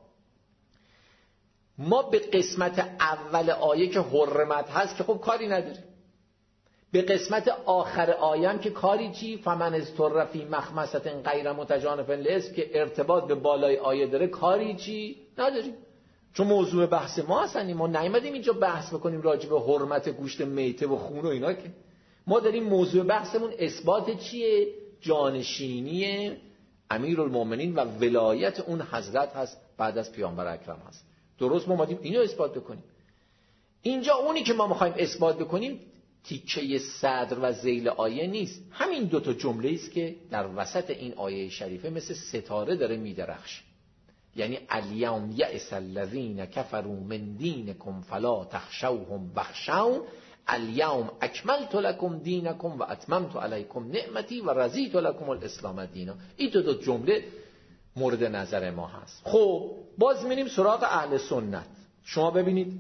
ما به قسمت اول آیه که حرمت هست که خب کاری نداریم، به قسمت آخر آیه هم که کاری چی؟ فمن اضطر فی مخمصة غیر متجانف لإثم که ارتباط به بالای آیه داره، کاری چی؟ نداریم. چون موضوع بحث ما هستن، ما نیومدیم اینجا بحث بکنیم راجع به حرمت گوشت میته و خون و اینا، که ما داریم موضوع بحثمون اثبات چیه؟ جانشینی امیرالمومنین و ولایت اون حضرت هست بعد از پیامبر اکرم هست. درست ما اومدیم اینو اثبات بکنیم. اینجا اونی که ما میخوایم اثبات بکنیم تیکه صدر و ذیل آیه نیست، همین 2 جمله است که در وسط این آیه شریفه مثل ستاره داره میدرخشه. یعنی الیوم یئس الذین کفروا من دینکم فلا تخشوهم واخشون الیوم اکملت لکم دینکم و اتممت علیکم نعمتی و رضیت لکم الاسلام دینا. این 2 جمله مورد نظر ما هست. خب باز میریم سراغ اهل سنت. شما ببینید،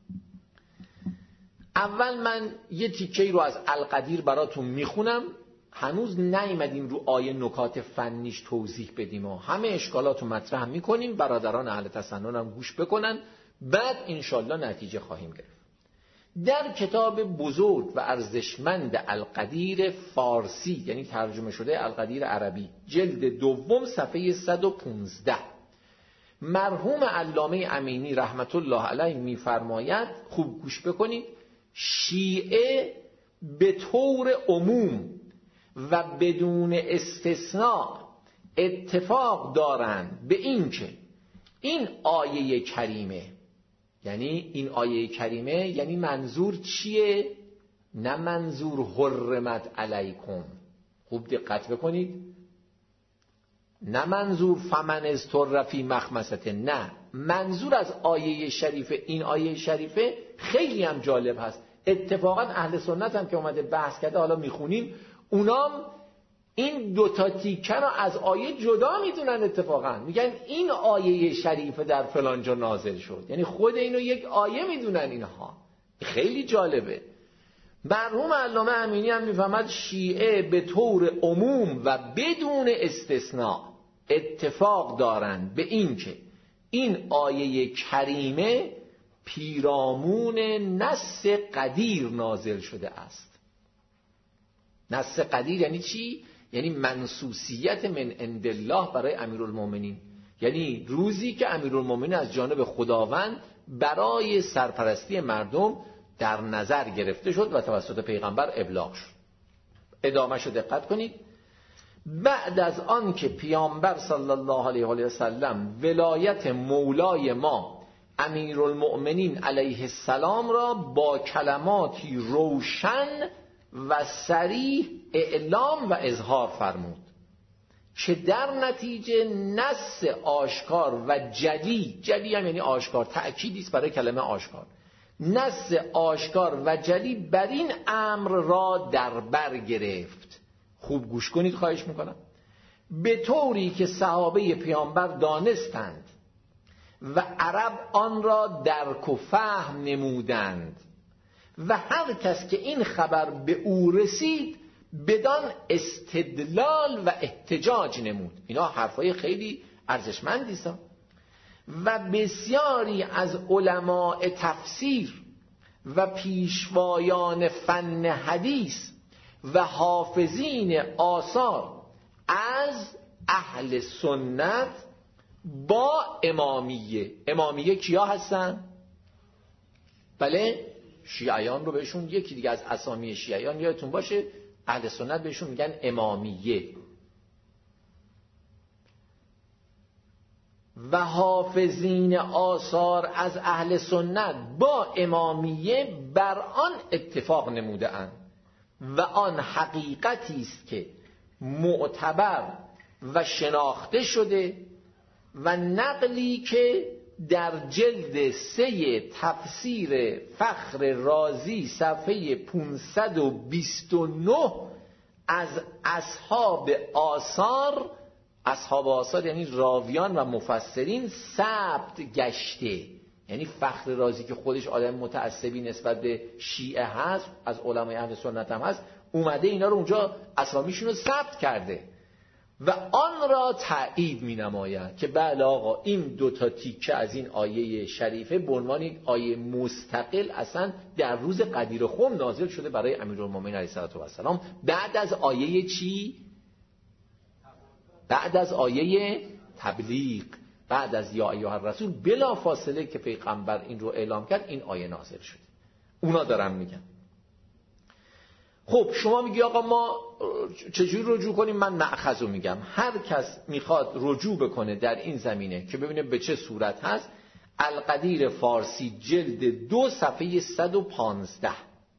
اول من یه تیکه‌ای رو از القدیر براتون میخونم. هنوز نیومدیم رو آیه نکات فنیش توضیح بدیم و همه اشکالات رو مطرح میکنیم، برادران اهل تسنن هم گوش بکنن، بعد انشالله نتیجه خواهیم گرفت. در کتاب بزرگ و ارزشمند القدیر فارسی، یعنی ترجمه شده القدیر عربی، جلد 2 صفحه 115، مرحوم علامه امینی رحمت الله علیه میفرماید، خوب گوش بکنید، شیعه به طور عموم و بدون استثناء اتفاق دارند به این که این آیه کریمه، یعنی این آیه کریمه یعنی منظور چیه؟ نه منظور حرمت علیکم. خوب دقت بکنید، نه منظور فمن اضطر فی مخمصه، نه منظور از آیه شریفه، این آیه شریفه خیلی هم جالب هست. اتفاقا اهل سنت هم که اومده بحث کرده، حالا میخونیم، اونام این دوتا تیکه رو از آیه جدا میدونن. اتفاقا میگن این آیه شریفه در فلان جا نازل شد، یعنی خود اینو یک آیه میدونن اینها. خیلی جالبه. مرحوم علامه امینی هم میفهمد شیعه به طور عموم و بدون استثناء اتفاق دارند به این که این آیه کریمه پیرامون نص قدیر نازل شده است. نص قدیر یعنی چی؟ یعنی منصوصیت من عند الله برای امیرالمومنین، یعنی روزی که امیرالمومنین از جانب خداوند برای سرپرستی مردم در نظر گرفته شد و توسط پیغمبر ابلاغ شد. ادامهش رو دقت کنید. بعد از آن که پیامبر صلی الله علیه و سلم ولایت مولای ما امیرالمؤمنین علیه السلام را با کلماتی روشن و صریح اعلام و اظهار فرمود که در نتیجه نص آشکار و جلی هم یعنی آشکار، تأکیدی است برای کلمه آشکار، نص آشکار و جلی بر این امر را در بر گرفت. خوب گوش کنید خواهش میکنم. به طوری که صحابه پیامبر دانستند و عرب آن را درک و فهم نمودند و هر کس که این خبر به او رسید بدان استدلال و احتجاج نمود. اینا حرفای خیلی ارزشمندی است. و بسیاری از علماء تفسیر و پیشوایان فن حدیث و حافظین آثار از اهل سنت با امامیه کیا هستن؟ بله، شیعیان رو بهشون یکی دیگه از اسامی شیعیان یادتون باشه، اهل سنت بهشون میگن امامیه. و حافظین آثار از اهل سنت با امامیه بر آن اتفاق نموده اند و آن حقیقتی است که معتبر و شناخته شده و نقلی که در جلد 3 تفسیر فخر رازی صفحه 529 از اصحاب آثار یعنی راویان و مفسرین ثبت گشته. یعنی فخر رازی که خودش آدم متعصبی نسبت به شیعه هست، از علمای اهل سنت هم هست، اومده اینا رو اونجا اسامیشون رو ثبت کرده و آن را تایید می نماید که بله آقا این دوتا تیکه از این آیه شریفه به عنوان یک آیه مستقل اصلا در روز قدیر خم نازل شده برای امیرالمومنین علیه السلام. بعد از آیه چی؟ بعد از آیه تبلیغ، بعد از یا ایها الرسول، بلا فاصله که پیغمبر این رو اعلام کرد این آیه نازل شده. اونا دارن میگن. خب شما میگی آقا ما چجور رجوع کنیم؟ من مأخذ رو میگم. هر کس میخواد رجوع بکنه در این زمینه که ببینه به چه صورت هست، القدیر فارسی جلد 2 صفحه 115.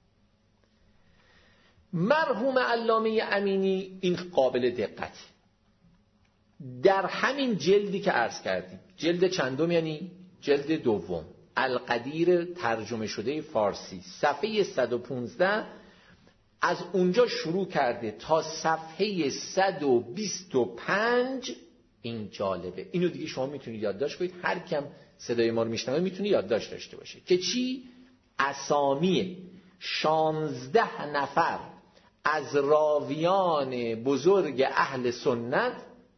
مرحوم علامه امینی این قابل دقتی در همین جلدی که عرض کردیم، جلد چندم یعنی جلد 2، القدیر ترجمه شده فارسی صفحه 115، از اونجا شروع کرده تا صفحه 125. این جالبه، اینو دیگه شما میتونید یادداشت کنید، هر کم صدای ما رو میشنوه میتونه یادداشت داشته باشه که چی؟ اسامی 16 نفر از راویان بزرگ اهل سنت،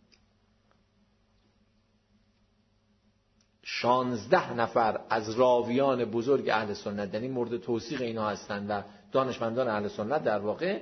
16 نفر از راویان بزرگ اهل سنت، یعنی مورد توثیق اینا هستند و دانشمندان اهل سنت در واقع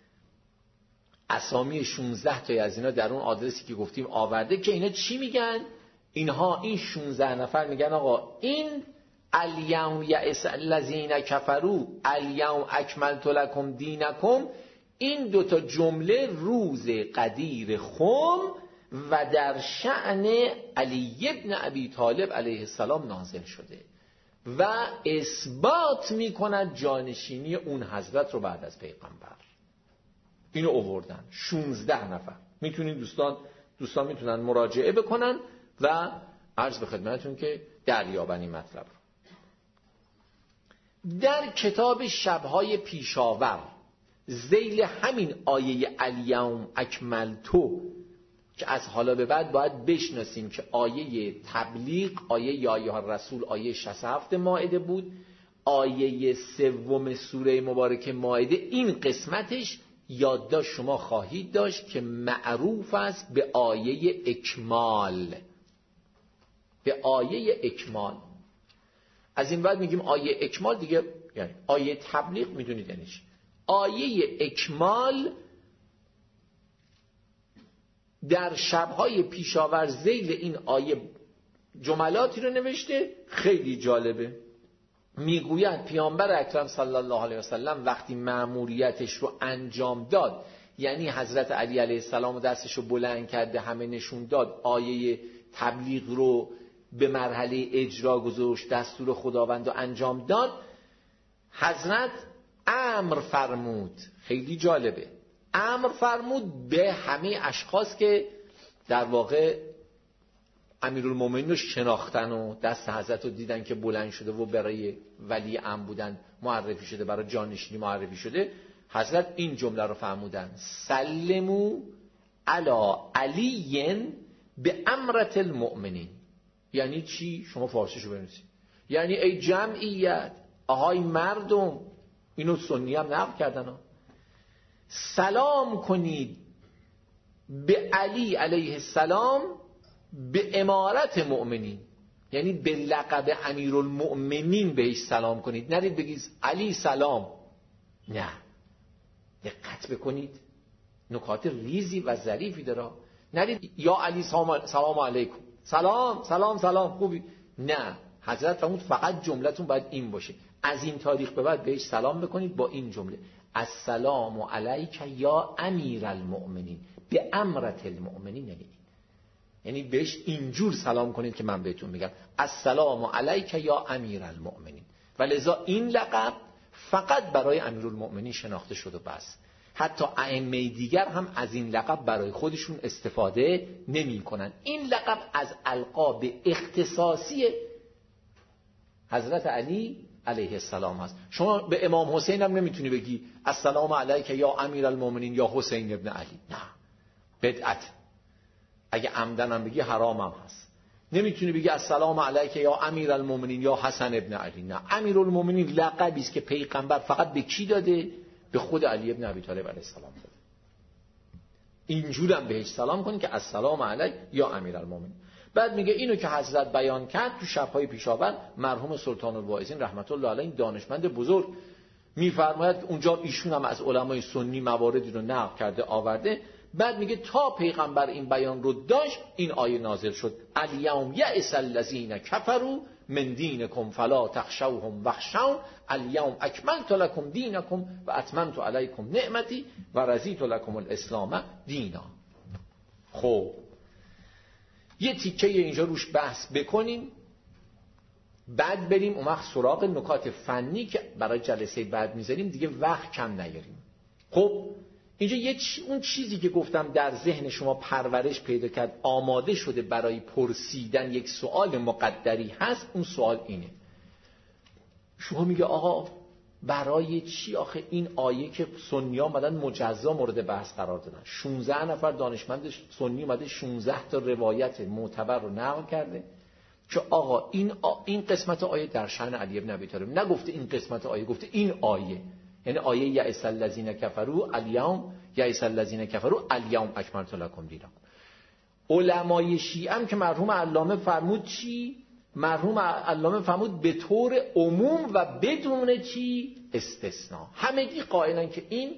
اسامی 16 تای از اینا در اون آدرسی که گفتیم آورده که اینا چی میگن؟ اینها این 16 نفر میگن آقا این الیوم یئس الذین کفروا الیوم اکملت لکم دینکم، این دوتا جمله روز قدیر خم و در شأن علی ابن ابی طالب علیه السلام نازل شده و اثبات میکند جانشینی اون حضرت رو بعد از پیغمبر. اینو آوردن 16 نفر. میتونید دوستان دوستان میتونن مراجعه بکنن و عرض به خدمتتون که دریابن این مطلب رو. در کتاب شبهای پیشاور ذیل همین آیه الیوم اکملتو که از حالا به بعد باید بشناسیم که آیه تبلیغ، آیه یا ایها الرسول، آیه 67 مائده بود. آیه 3 سوره مبارکه مائده این قسمتش یادداشت شما خواهید داشت که معروف است به آیه اکمال. به آیه اکمال. از این بعد میگیم آیه اکمال دیگه، یعنی آیه تبلیغ میدونید یعنی چی. آیه اکمال در شبهای پیشاور ذیل این آیه جملاتی رو نوشته خیلی جالبه. میگوید پیامبر اکرم صلی الله علیه وسلم وقتی مأموریتش رو انجام داد، یعنی حضرت علی علیه السلام دستش رو بلند کرده، همه نشون داد، آیه تبلیغ رو به مرحله اجرا گذاشت، دستور خداوند رو انجام داد، حضرت امر فرمود. خیلی جالبه. امر فرمود به همه اشخاص که در واقع امیرالمومنین رو شناختن و دست حضرت رو دیدن که بلند شده و برای ولی امر بودن معرفی شده، برای جانشینی معرفی شده. حضرت این جمله رو فرمودن: سلمو علی علی به امرت المؤمنین. یعنی چی؟ شما فارسیشو بنویسید. یعنی ای جمعیت، آهای مردم، اینو سنی هم نقل کردن ها، سلام کنید به علی علیه السلام به امارت مؤمنین، یعنی به لقب امیرالمؤمنین بهش سلام کنید. نرید بگید علی سلام، نه، دقت بکنید، نکات ریزی و ظریفی داره. نرید یا علی سلام علیکم، سلام سلام سلام خوبی، نه. حضرت فرمود فقط جملتون باید این باشه، از این تاریخ به بعد بهش سلام بکنید با این جمله: السلام علیک یا امیر المؤمنین به امرت المؤمنین. یعنی بهش اینجور سلام کنید که من بهتون میگم السلام علیک یا امیر المؤمنین. و لذا این لقب فقط برای امیرالمؤمنین شناخته شد و بس. حتی ائمه دیگر هم از این لقب برای خودشون استفاده نمی کنن. این لقب از القاب اختصاصی حضرت علی علیه السلام هست. شما به امام حسین هم نمیتونی بگی السلام علیک یا امیر المؤمنین یا حسین ابن علی، نه، بدعت. اگه عمدن هم بگی حرام هم هست. نمیتونی بگی السلام علیک یا امیر المؤمنین یا حسن ابن علی، نه. امیر المؤمنین لقبی است که پیغمبر فقط به کی داده؟ به خود علی ابن ابی طالب علیه السلام داده. اینجور هم بهش سلام کنی که السلام علیک یا امیر المؤمنین. بعد میگه اینو که حضرت بیان کرد تو شب‌های پیشاور، مرحوم سلطان الواعظین رحمت الله علیه، دانشمند بزرگ، میفرماید اونجا ایشون هم از علمای سنی مواردی رو نقل کرده آورده. بعد میگه تا پیغمبر این بیان رو داشت این آیه نازل شد: الیوم یئس الذین کفروا من دینکم فلا تخشوهم واخشون الیوم اکملت لکم دینکم و اتممت علیکم نعمتی و رضیت لکم الاسلام دینا. خب یه تیکه اینجا روش بحث بکنیم، بعد بریم اون وقت سراغ نکات فنی که برای جلسه بعد میذاریم، دیگه وقت کم نیاریم. خب اینجا اون چیزی که گفتم در ذهن شما پرورش پیدا کرد، آماده شده برای پرسیدن یک سوال مقدری هست. اون سوال اینه: شما میگه آقا برای چی آخه این آیه که سنی ها اومدن مجزا مورد بحث قرار دادن، 16 نفر دانشمند سنی اومده 16 تا روایت معتبر رو نقل کرده که آقا این قسمت آیه در شأن علی ابن ابی طالب، نگفته این قسمت آیه، گفته این آیه. یعنی آیه یئس الذین کفروا الیوم یئس الذین کفروا الیوم اکملت لکم دینکم. علمای شیعه هم که مرحوم علامه فرمود چی؟ مرحوم علامه فرمود به طور عموم و بدون چی؟ استثناء. همگی قائلن که این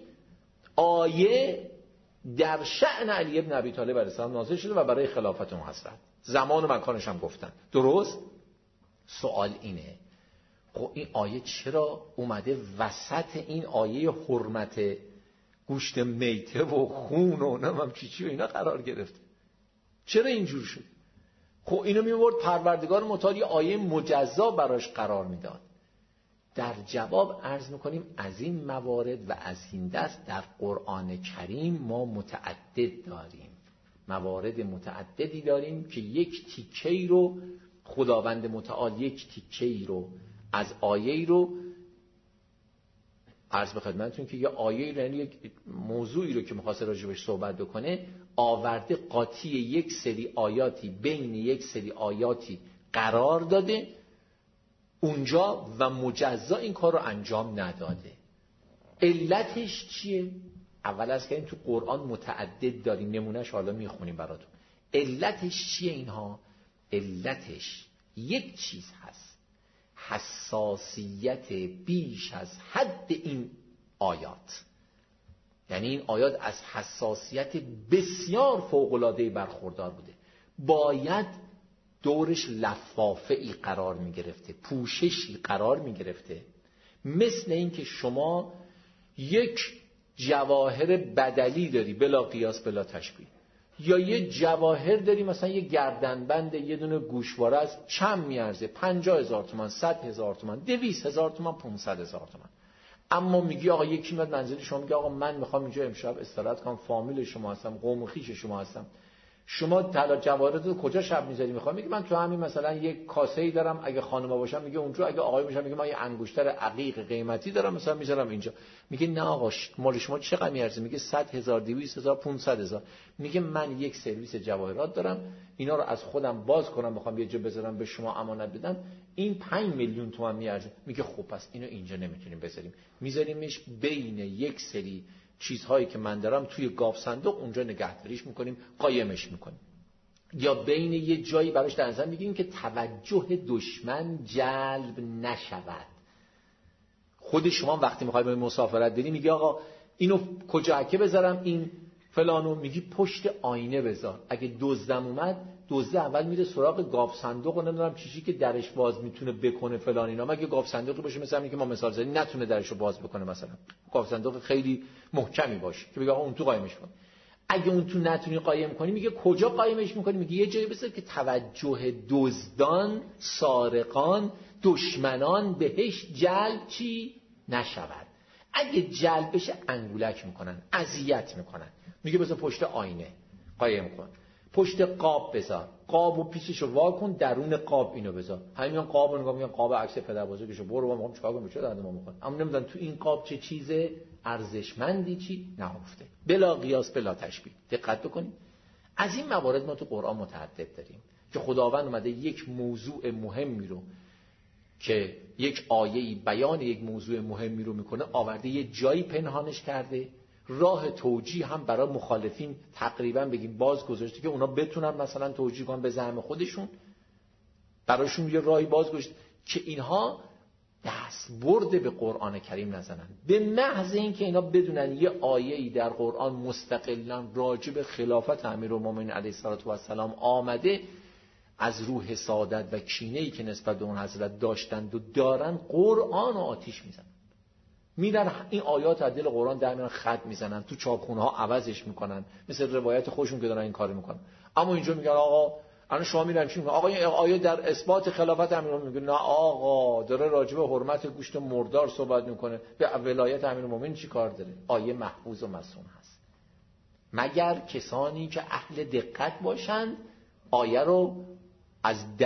آیه در شأن علی ابن ابی طالب علیه السلام نازل شده و برای خلافت اون حضرت، زمان و مکانش هم گفتن. درست؟ سوال اینه: خب این آیه چرا اومده وسط این آیه حرمت گوشت میته و خون و نمیم چی و اینا قرار گرفته؟ چرا اینجور شد؟ خب اینو میورد پروردگار متعال یه آیه مجزا براش قرار میداد. در جواب عرض میکنیم از این موارد و از این دست در قرآن کریم ما متعدد داریم. موارد متعددی داریم که یک تیکه‌ای رو خداوند متعال یک تیکه‌ای رو از آیه‌ای رو عرض به خدمتتون که یه آیه‌ای رو، یعنی یک موضوعی رو که می‌خواسته راجبش صحبت بکنه، آورده قاطی یک سری آیاتی بین یک سری آیاتی قرار داده اونجا و مجزا این کار رو انجام نداده. علتش چیه؟ اول از که این تو قرآن متعدد داریم، نمونهش حالا میخونیم براتون. علتش چیه اینها؟ علتش یک چیز هست، حساسیت بیش از حد این آیات. یعنی این آیات از حساسیت بسیار فوق‌العاده‌ای برخوردار بوده، باید دورش لفافه‌ای قرار می‌گرفته، پوششی قرار می‌گرفته. مثل این که شما یک جواهر بدلی داری بلا قیاس بلا تشبیه، یا یه جواهر داری مثلا یه گردنبند یه دونه گوشواره از چند میارزه 50,000 تومان، 100,000 تومان، 200,000 تومان، 500,000 تومان. اما میگی آقا یکی میاد منزل شما میگه آقا من میخوام اینجا امشب استراحت کنم، فامیل شما هستم، قوم و خویش شما هستم، شما طلا جواهرات رو کجا شب میذاری؟ میخوام میگه من تو همین مثلا یک کاسه‌ای دارم، اگه خانوما باشم میگه اونجا، اگه آقای باشم میگه من یه انگشتر عقیق قیمتی دارم مثلا میذارم اینجا. میگه نه آقا مال شما چقدر میارزه؟ میگه 100,000، 200,000، 500,000. میگه من یک سرویس جواهرات دارم، اینا رو از خودم باز کنم میخوام یه جا بذارم به شما امانت بدم، این 5 میلیون تومان میارزه. میگه خب پس اینو اینجا نمیتونیم بذاریم، میذاریمش بین یک سری چیزهایی که من دارم توی گاف صندوق، اونجا نگهداریش میکنیم، قایمش میکنیم. یا بین یه جایی براش در نظر میگیریم که توجه دشمن جلب نشود. خود شما وقتی میخوای به مسافرت بری میگی آقا اینو کجا که بذارم، این فلانو، میگی پشت آینه بذار، اگه دزدم اومد دزد اول میره سراغ گاف صندوق و نمیدونم چیزی که درش باز میتونه بکنه فلان اینا. مگه گاف صندوقی باشه مثلا اینکه ما مثال زدیم نتونه درشو باز بکنه، مثلا گاف صندوق خیلی محکمی باشه که بگه آقا اون تو قایمش کن. اگه اون تو نتونی قایم کنی میگه کجا قایمش میکنی؟ میگه یه جایی بذار که توجه دزدان، سارقان، دشمنان بهش جلب چی نشود. اگه جلب بشه انگولک میکنن، اذیت میکنن. میگه بذار پشت آینه قایم کن، پشت قاب بذار، قابو پیچشو وا کن، درون قاب اینو بذار. همین قابو نگاه میگن قاب عکس پدر بزرگشو برو ما چیکار کنیم، چه درد ما میخوره، اما نمیدونن تو این قاب چه چیز ارزشمندی چی نهفته، بلا قیاس بلا تشبیه. دقت بکنید از این موارد ما تو قرآن متعدد داریم که خداوند اومده یک موضوع مهمی رو که یک آیه‌ای بیان یک موضوع مهمی رو میکنه آورده یه جایی پنهانش کرده، راه توجیه هم برای مخالفین تقریبا بگیم باز گذاشته که اونا بتونن مثلا توجیه کنن به زعم خودشون، براشون یه راهی باز گذاشته که اینها دست برده به قرآن کریم نزنن. به محض اینکه اینا بدونن یه آیه‌ای در قرآن مستقلاً راجع به خلافت امیرالمومنین علیه السلام آمده، از روح حسادت و کینه‌ای که نسبت به اون حضرت داشتند و دارن قرآن و آتیش میزنن، میرن این آیات از دل قرآن در میان خط میزنن، تو چاپخونه ها عوضش میکنن، مثل روایت خودشون که دارن این کارو میکنن. اما اینجا میگن آقا الان شما میرن چی میگن؟ آقا این آیه در اثبات خلافت امیرالمومنین، میگه نه آقا داره راجع به حرمت گوشت مردار صحبت میکنه، به ولایت امیرالمومنین چی کار داره؟ آیه محفوظ و مصون هست. مگر کسانی که اهل دقت باشند آیه رو از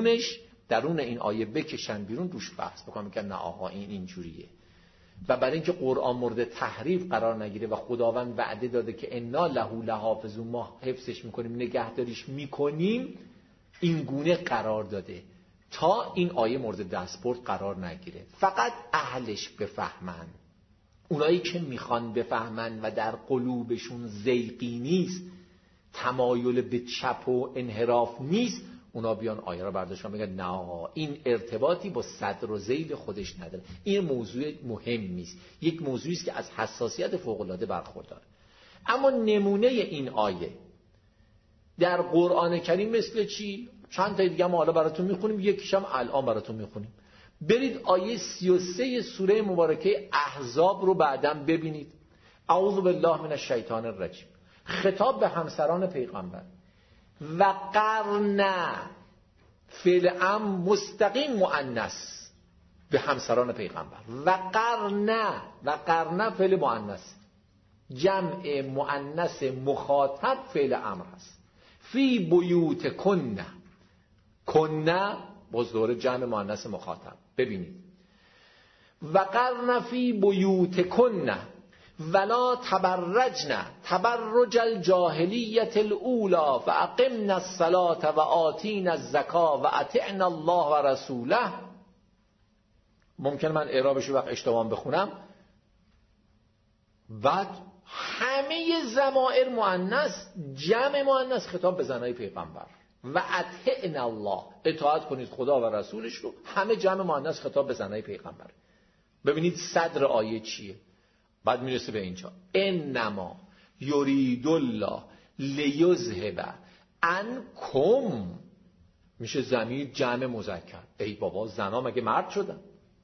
درون این آیه بکشن بیرون، روش بحث بکنن، میگن نه آقا این اینجوریه. و برای اینکه قرآن مورد تحریف قرار نگیره و خداوند وعده داده که انا له لحافظون، ما حفظش میکنیم نگهداریش میکنیم، این گونه قرار داده تا این آیه مورد دستبرد قرار نگیره. فقط اهلش بفهمن، اونایی که میخوان بفهمن و در قلوبشون زیغی نیست، تمایل به چپ و انحراف نیست، اونا بیان آیه را برداشتن بگن نه آقا این ارتباطی با صدر و ذیل خودش نداره، این موضوع مهمی است، یک موضوعی است که از حساسیت فوق‌العاده برخورداره. اما نمونه این آیه در قرآن کریم مثل چی؟ چند تا دیگه ما حالا براتون میخونیم، یکیش هم الان براتون میخونیم. برید آیه 33 سوره مبارکه احزاب رو بعداً ببینید. اعوذ بالله من الشیطان الرجیم، خطاب به همسران پیغمبر. و قرن فعل امر مستقیم مؤنث به همسران پیغمبر، و قرن فعل مؤنث، جمع مؤنث مخاطب فعل امر هست. فی بیوت کنه باز دوره جمع مؤنث مخاطب. ببینید وقرن فی بیوت کنه ولا تبرجن تبرج الجاهلیت الاولی فاقمنا الصلاة و آتینا الزکاة و اطعنا الله و رسوله. ممکن من اعرابش وقت اشتباه بخونم. بعد همه ضمائر مؤنث جمع مؤنث خطاب به زنای پیغمبر و اطعنا الله، اطاعت کنید خدا و رسولش رو، همه جمع مؤنث خطاب به زنای پیغمبر. ببینید صدر آیه چیه؟ بعد میرسه به اینجا انما یرید الله لیذهب عنکم، میشه ضمیر جمع مذکر. ای بابا زنا مگه مرد شدن؟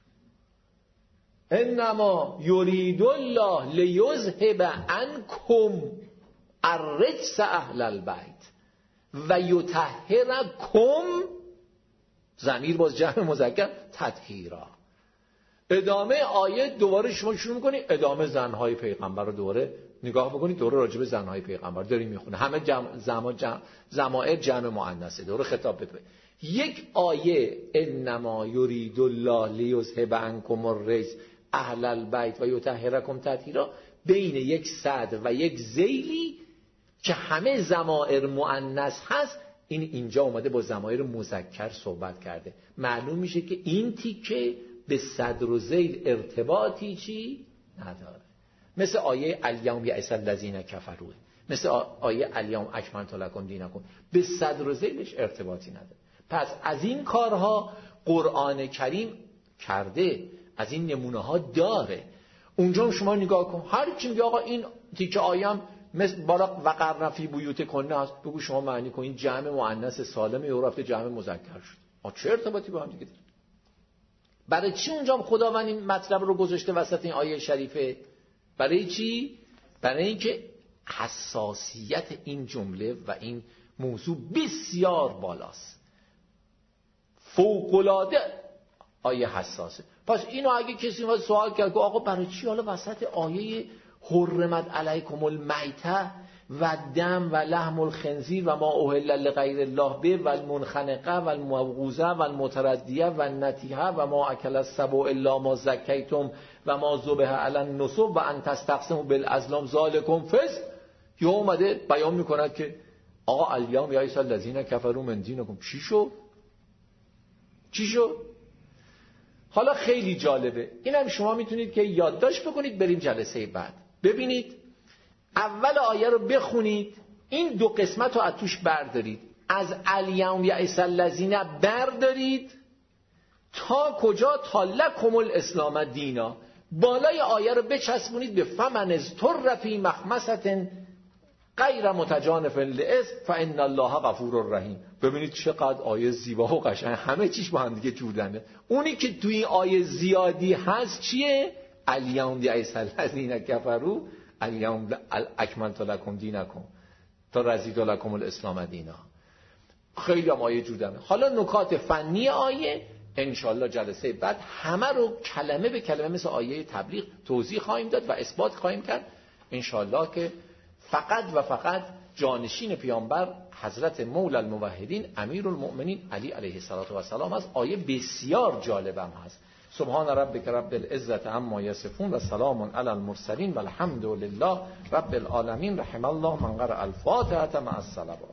انما یرید الله لیذهب عنکم الرجس اهل البیت و یطهرکم، ضمیر باز جمع مذکر، تطهیرا. ادامه آیه دوباره شما شروع میکنید ادامه زنهای پیغمبر رو دوره نگاه بکنید، دوره راجع به زنهای پیغمبر داریم میخونه، همه ضمائر جمع مؤنثه، دوره خطاب به یک آیه انما یرید الله لیذهب عنکم الرجس اهل البیت و یطهرکم تطهیرا، بین یک صدر و یک ذیلی که همه ضمائر مؤنث هست، این اینجا اومده با ضمائر مذکر صحبت کرده. معلوم میشه که این تیکه به صدر و ذیل ارتباطی چی نداره. مثل آیه الیوم یئس الذین کفروا، مثل آیه الیوم اکملت لکم دینکم، به صدر و ذیلش ارتباطی نداره. پس از این کارها قرآن کریم کرده، از این نمونه ها داره. اونجا شما نگاه کن، هر کی میگه آقا این تیکه آیام مثل بالا وقرن فی بیوت کنه است، بگو شما معنی کن این جمع مؤنث سالمه یا رفته جمع مذکر شد. چه ارتباطی با هم دیگه داره؟ برای چی اونجا خداوند این مطلب رو گذاشته وسط این آیه شریفه؟ برای چی؟ برای اینکه حساسیت این جمله و این موضوع بسیار بالاست، فوق‌العاده آیه حساسه. پس اینو اگه کسی ما سوال کرد که آقا برای چی حالا وسط آیه حرمت علیکم المیته و دم و لحم الخنزیر و ما اهل لغیر الله به و المنخنقه و الموقوذه و المتردیه و النتیحه و ما اکل السبع الا ما زکیتم و ما ذبح علی النصب و ان تستقسموا بالازلام ذالکم فسق، یا اومده بیان میکند که آقا الیوم یئس الذین کفروا من دینکم. چی شد؟ حالا خیلی جالبه، اینم شما میتونید که یادداشت بکنید، بریم جلسه بعد. ببینید اول آیه رو بخونید، این دو قسمت رو از توش بردارید، از الیوم یئس الذین بردارید تا کجا؟ تا لکم الاسلام دینا. بالای آیه رو بچسبونید به فمن اضطر فی مخمصة غیر متجانف لإثم فإن الله غفور رحیم. ببینید چقدر آیه زیبا و قشنگ، همه چیش با هم دیگه جوردنه. اونی که توی آیه زیادی هست چیه؟ الیوم یئس الذین کفروا الیوم اکملت لکم دینکم تا رضیت لکم الاسلام دینا. خیلی هم آیه جوردنه. حالا نکات فنی آیه انشالله جلسه بعد همه رو کلمه به کلمه مثل آیه تبلیغ توضیح خواهیم داد و اثبات خواهیم کرد انشالله که فقط و فقط جانشین پیامبر حضرت مولا الموحدین امیرالمؤمنین علی علیه السلام است. آیه بسیار جالبم هست. سبحان ربک رب العزة عما یصفون و سلام علی المرسلین و الحمد لله رب العالمین. رحم الله من قرأ الفاتحة مع الصلوات.